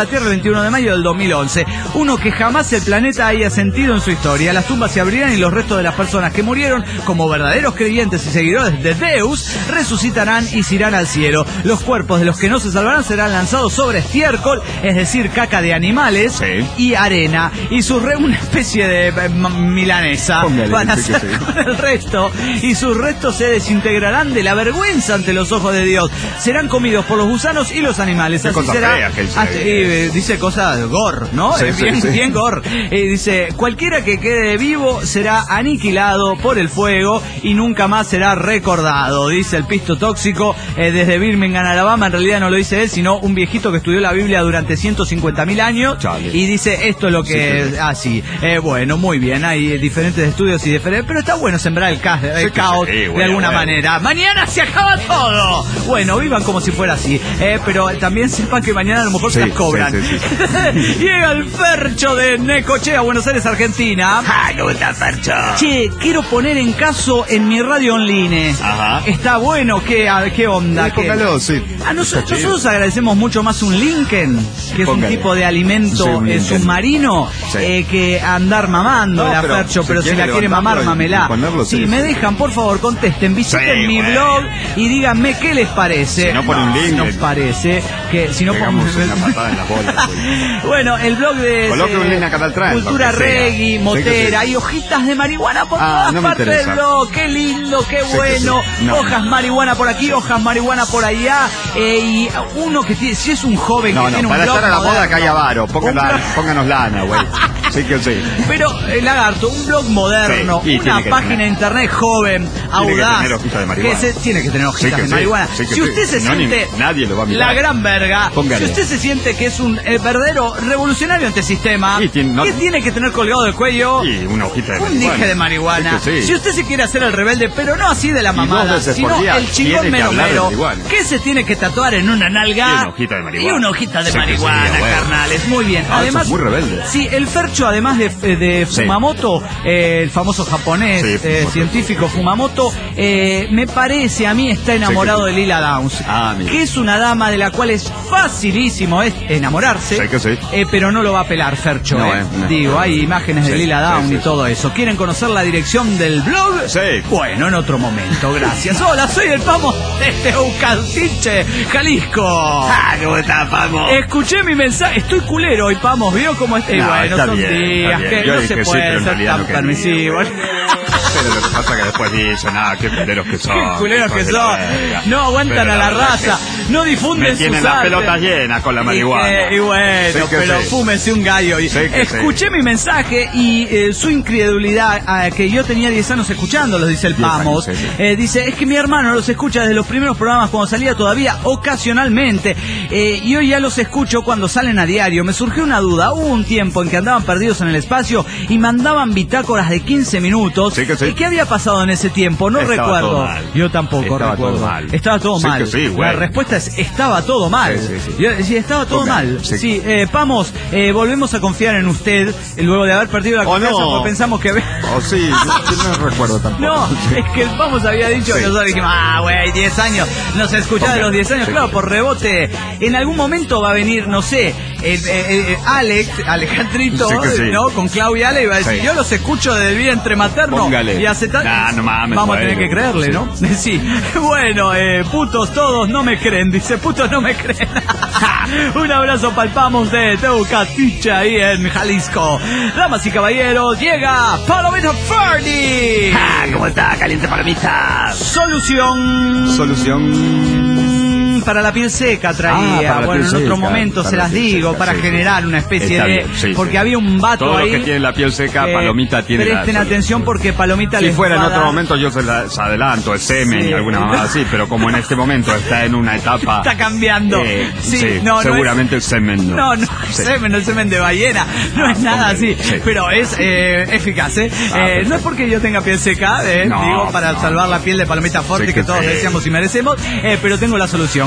[SPEAKER 2] veintiuno de mayo del dos mil once. Uno que jamás el planeta haya sentido en su historia. Las tumbas se abrirán y los restos de las personas que murieron como verdaderos creyentes y seguidores de Deus resucitarán y se irán al cielo. Los cuerpos de los que no se salvarán serán lanzados sobre estiércol, es decir, caca de animales, sí, y arena, y sus re una especie de eh, milanesa. Póngale, van a ser sí. con el resto, y sus restos se desintegrarán de la vergüenza ante los ojos de Dios. Serán comidos por los gusanos y los animales. Así será. Hasta, eh, dice cosas gore, ¿no? Sí, bien, sí, bien sí. gore. Eh, dice, cualquiera que quede vivo será aniquilado por el fuego y nunca más será recordado, dice el pisto tóxico eh, desde Birmingham, Alabama. En realidad no lo dice él, sino un viejito que estudió la Biblia durante ciento cincuenta mil años. Chale. Y dice, esto es lo que es así. Ah, eh, bueno, muy bien, hay diferentes estudios y diferentes, pero está bueno sembrar el, ca el sí, caos sí, sí, bueno, de alguna bueno. manera. Mañana se acaba todo. Bueno, vivan como si fuera así, eh, pero también sepan que mañana a lo mejor sí, se las cobran. Sí, sí, sí. Llega el Fercho de Necochea, Buenos Aires, Argentina.
[SPEAKER 3] Ah, ¿cómo está, Fercho?
[SPEAKER 2] Che, quiero poner en caso en mi radio online. Ajá. Está bueno, ¿qué, qué onda?
[SPEAKER 7] Sí, póngalo, sí.
[SPEAKER 2] A nosotros, nosotros agradecemos mucho más un Lincoln, que es Póngale. un tipo de alimento sí, eh, submarino, sí. eh, que andar mamando no, la pero, Fercho, pero si, si la quiere mamar, mamela. Si sí, me sí. dejan, por favor, contesten, visiten sí, mi bueno. blog y díganme qué les parece.
[SPEAKER 7] Si no ponen un link.
[SPEAKER 2] Nos parece que si no
[SPEAKER 7] ponemos una patada en las bolas.
[SPEAKER 2] Bueno, el blog de
[SPEAKER 7] Coloque un link acá atrás,
[SPEAKER 2] Cultura Reggae, Motera y hojitas de marihuana por ah, todas no partes del blog. Qué lindo, qué sí, bueno. Sí, sí. No, hojas no. marihuana por aquí, hojas marihuana por allá. Eh, y uno que tiene, si es un joven
[SPEAKER 7] no,
[SPEAKER 2] que
[SPEAKER 7] no,
[SPEAKER 2] tiene
[SPEAKER 7] para
[SPEAKER 2] un blog
[SPEAKER 7] estar a la
[SPEAKER 2] moderno,
[SPEAKER 7] moda que haya varo, Póngala, pónganos lana, güey. Sí que sí.
[SPEAKER 2] Pero, eh, Lagarto, un blog moderno, sí, una página de internet joven, audaz,
[SPEAKER 7] que,
[SPEAKER 2] que se, tiene que tener hojitas sí de marihuana.
[SPEAKER 7] Sí, sí,
[SPEAKER 2] si usted
[SPEAKER 7] sí.
[SPEAKER 2] se
[SPEAKER 7] no,
[SPEAKER 2] siente
[SPEAKER 7] ni, nadie lo va a mirar.
[SPEAKER 2] la gran verga,
[SPEAKER 7] Póngale.
[SPEAKER 2] si usted se siente que es un eh, verdadero revolucionario antisistema, sí, tiene, no, ¿qué tiene que tener colgado del cuello?
[SPEAKER 7] Y una hojita de
[SPEAKER 2] un
[SPEAKER 7] marihuana.
[SPEAKER 2] dije de marihuana. Sí sí. Si usted se quiere hacer el rebelde, pero no así de la mamada, sino el chingón meromero, ¿qué se tiene que tatuar en una nalga?
[SPEAKER 7] Y una hojita de marihuana.
[SPEAKER 2] Y una hojita de sí, marihuana, sí, bueno. carnales. Muy bien.
[SPEAKER 7] Ah,
[SPEAKER 2] además,
[SPEAKER 7] muy rebelde.
[SPEAKER 2] Sí, el Fercho, además de, de Fumamoto, sí. eh, el famoso japonés sí, eh, científico Fumamoto, eh, me parece a mí está enamorado sí, de Lila Downs, ah, que es una dama de la cual es facilísimo es enamorarse,
[SPEAKER 7] sí que sí.
[SPEAKER 2] Eh, pero no lo va a pelar Fercho. No, eh. Eh, no. Digo, hay imágenes sí, de Lila Downs sí, sí, y todo sí. eso. ¿Quieren conocer la dirección del blog?
[SPEAKER 7] Sí.
[SPEAKER 2] Bueno, en otro momento, gracias. Hola, soy el Pamo de Teucaltiche, Jalisco.
[SPEAKER 3] Ah, ¿cómo está, Pamo?
[SPEAKER 2] Escuché mi mensaje, estoy culero hoy, Pamos, ¿vio cómo está?
[SPEAKER 7] No,
[SPEAKER 2] bueno,
[SPEAKER 7] está
[SPEAKER 2] son
[SPEAKER 7] bien,
[SPEAKER 2] días
[SPEAKER 7] está bien.
[SPEAKER 2] que
[SPEAKER 7] Yo
[SPEAKER 2] no
[SPEAKER 7] dije
[SPEAKER 2] se
[SPEAKER 7] sí,
[SPEAKER 2] puede ser tan
[SPEAKER 7] no
[SPEAKER 2] permisivo.
[SPEAKER 7] Pero lo que pasa es que después dicen, ah, qué culeros que son.
[SPEAKER 2] Qué culeros que son. No aguantan a la, la raza, no difunden sus
[SPEAKER 7] tienen las pelotas llenas con la marihuana.
[SPEAKER 2] Y, que, y bueno, sí pero sí. fúmese un gallo. Y sí escuché sí. mi mensaje y eh, su incredulidad, eh, que yo tenía diez años escuchándolos, dice el Pamos. Sí, sí. Eh, dice, es que mi hermano los escucha desde los primeros programas cuando salía todavía ocasionalmente. Eh, y hoy ya los escucho cuando salen a diario. Me surgió una duda. Hubo un tiempo en que andaban perdidos en el espacio y mandaban bitácoras de quince minutos.
[SPEAKER 7] Sí que sí.
[SPEAKER 2] ¿Y qué había pasado en ese tiempo? No
[SPEAKER 7] estaba
[SPEAKER 2] recuerdo. Yo tampoco
[SPEAKER 7] estaba
[SPEAKER 2] recuerdo.
[SPEAKER 7] Todo mal.
[SPEAKER 2] Estaba todo
[SPEAKER 7] sí
[SPEAKER 2] mal.
[SPEAKER 7] Sí,
[SPEAKER 2] la respuesta es, estaba todo mal.
[SPEAKER 7] Sí, sí, sí.
[SPEAKER 2] Yo decía, estaba todo
[SPEAKER 7] Ponga,
[SPEAKER 2] mal.
[SPEAKER 7] Sí,
[SPEAKER 2] sí eh, Pamos, eh, volvemos a confiar en usted luego de haber perdido la
[SPEAKER 7] oh,
[SPEAKER 2] confianza
[SPEAKER 7] no.
[SPEAKER 2] porque pensamos que...
[SPEAKER 7] Oh, sí, no, no recuerdo tampoco.
[SPEAKER 2] No, es que el Pamos había dicho sí. que nosotros dijimos, ah, güey, diez años. Nos escuchaba de los diez años. Sí, claro, sí. por rebote. En algún momento va a venir, no sé, el, el, el Alex, Alejandrito, sí sí. ¿no? Con Claudia Ale y va a decir, sí. yo los escucho desde el vientre materno.
[SPEAKER 7] Póngale.
[SPEAKER 2] Y hace
[SPEAKER 7] nah, no mames,
[SPEAKER 2] vamos a tener que creerle,
[SPEAKER 7] sí.
[SPEAKER 2] ¿no? Sí. Bueno, eh, putos todos no me creen, dice, putos no me creen. Un abrazo palpamos de Teucaltiche ahí en Jalisco. Damas y caballeros, llega Palomita Ferdi.
[SPEAKER 3] Ah, ¿cómo está? Caliente palomita.
[SPEAKER 2] Solución.
[SPEAKER 7] Solución.
[SPEAKER 2] Para la piel seca traía, ah, bueno, en otro seca, momento se las digo, seca, para sí, generar sí. una especie Está de... Bien, sí, porque sí. había un vato
[SPEAKER 7] Todos
[SPEAKER 2] ahí...
[SPEAKER 7] Todos los que tienen la piel seca, eh, Palomita tiene
[SPEAKER 2] Presten
[SPEAKER 7] la
[SPEAKER 2] atención porque Palomita
[SPEAKER 7] si
[SPEAKER 2] les
[SPEAKER 7] Si fuera en otro
[SPEAKER 2] dar...
[SPEAKER 7] momento yo se las adelanto, el semen sí. y alguna mamada así, pero como en este momento está en una etapa...
[SPEAKER 2] Está cambiando. Eh,
[SPEAKER 7] sí, sí, no,
[SPEAKER 2] seguramente
[SPEAKER 7] no es... el semen no.
[SPEAKER 2] No, no es sí. semen, no es semen de ballena, no ah, es nada así, sí. pero es eh, eficaz, ¿eh? Ah, eh no es porque yo tenga piel seca, eh, no, digo, para no, salvar no. la piel de Palomita Forte sí, que, que todos sí. deseamos y merecemos, eh, pero tengo la solución.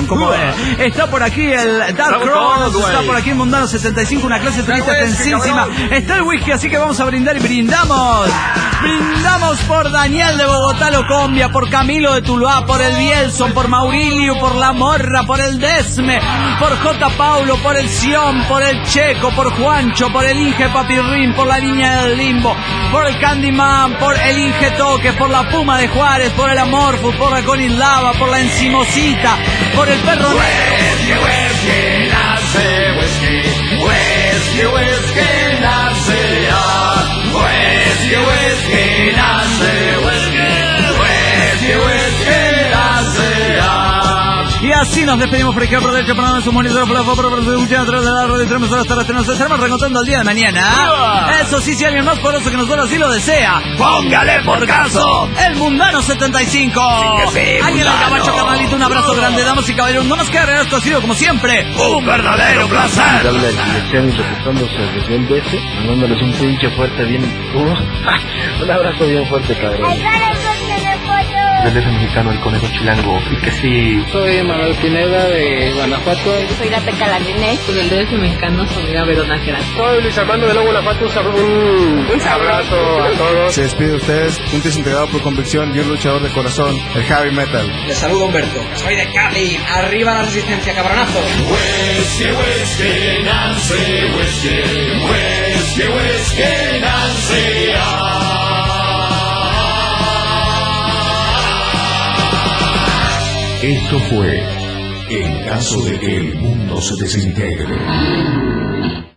[SPEAKER 2] como es. Está por aquí el Dark Cross, está por aquí el Mundano setenta y cinco, una clase turista tensísima. Está el whisky, así que vamos a brindar y brindamos. Brindamos por Daniel de Bogotá, Locombia, por Camilo de Tuluá, por el Bielson, por Maurilio, por La Morra, por el Desme, por J. Paulo, por el Sion, por el Checo, por Juancho, por el Inge Papirrín, por la Niña del Limbo, por el Candyman, por el Inge Toques, por la Puma de Juárez, por el Amorfus, por la Connie Lava, por la Encimosita, por el Perro Negro.
[SPEAKER 8] Whisky, whisky, nace whisky, whisky, whisky, nace ah. Whisky, whisky, nace whisky, whisky, whisky, nace ah.
[SPEAKER 2] Y así nos despedimos por ejemplo del campeonato de su monitor por la foto por la escuchar a través de la radio tres horas hasta nos estaremos reencontrando el día de mañana. Eso sí, si alguien más poderoso que nosotros así lo desea,
[SPEAKER 8] Póngale por caso.
[SPEAKER 2] el Mundano setenta y cinco.
[SPEAKER 8] Sí, sí,
[SPEAKER 2] Alguien al
[SPEAKER 8] Mundano.
[SPEAKER 2] Cabacho, carnalito, un abrazo grande, damas y caballeros. No nos queda agregar, esto ha sido como siempre
[SPEAKER 8] Un verdadero placer.
[SPEAKER 9] Darle la dirección y reportándose desde el D F, mandándoles un pinche fuerte bien. Uh, un abrazo bien fuerte, cabrón. Del D F mexicano, el conejo chilango. Y que sí. Soy Manuel Pineda de Guanajuato.
[SPEAKER 10] Soy la Peca Lalinés.
[SPEAKER 4] Del D F mexicano, soy la Verónica.
[SPEAKER 9] Soy Luis Armando de Nuevo Guanajuato. Un, un abrazo a todos.
[SPEAKER 11] Se despide de ustedes, un desintegrado por convicción y un luchador de corazón, el Heavy Metal.
[SPEAKER 12] Les saludo Humberto, soy de Cádiz, arriba la resistencia, cabronazo.
[SPEAKER 8] Whisky, whisky, Nancy, whisky, whisky, whisky, Nancy, ah.
[SPEAKER 1] Esto fue En caso de que el mundo se desintegre.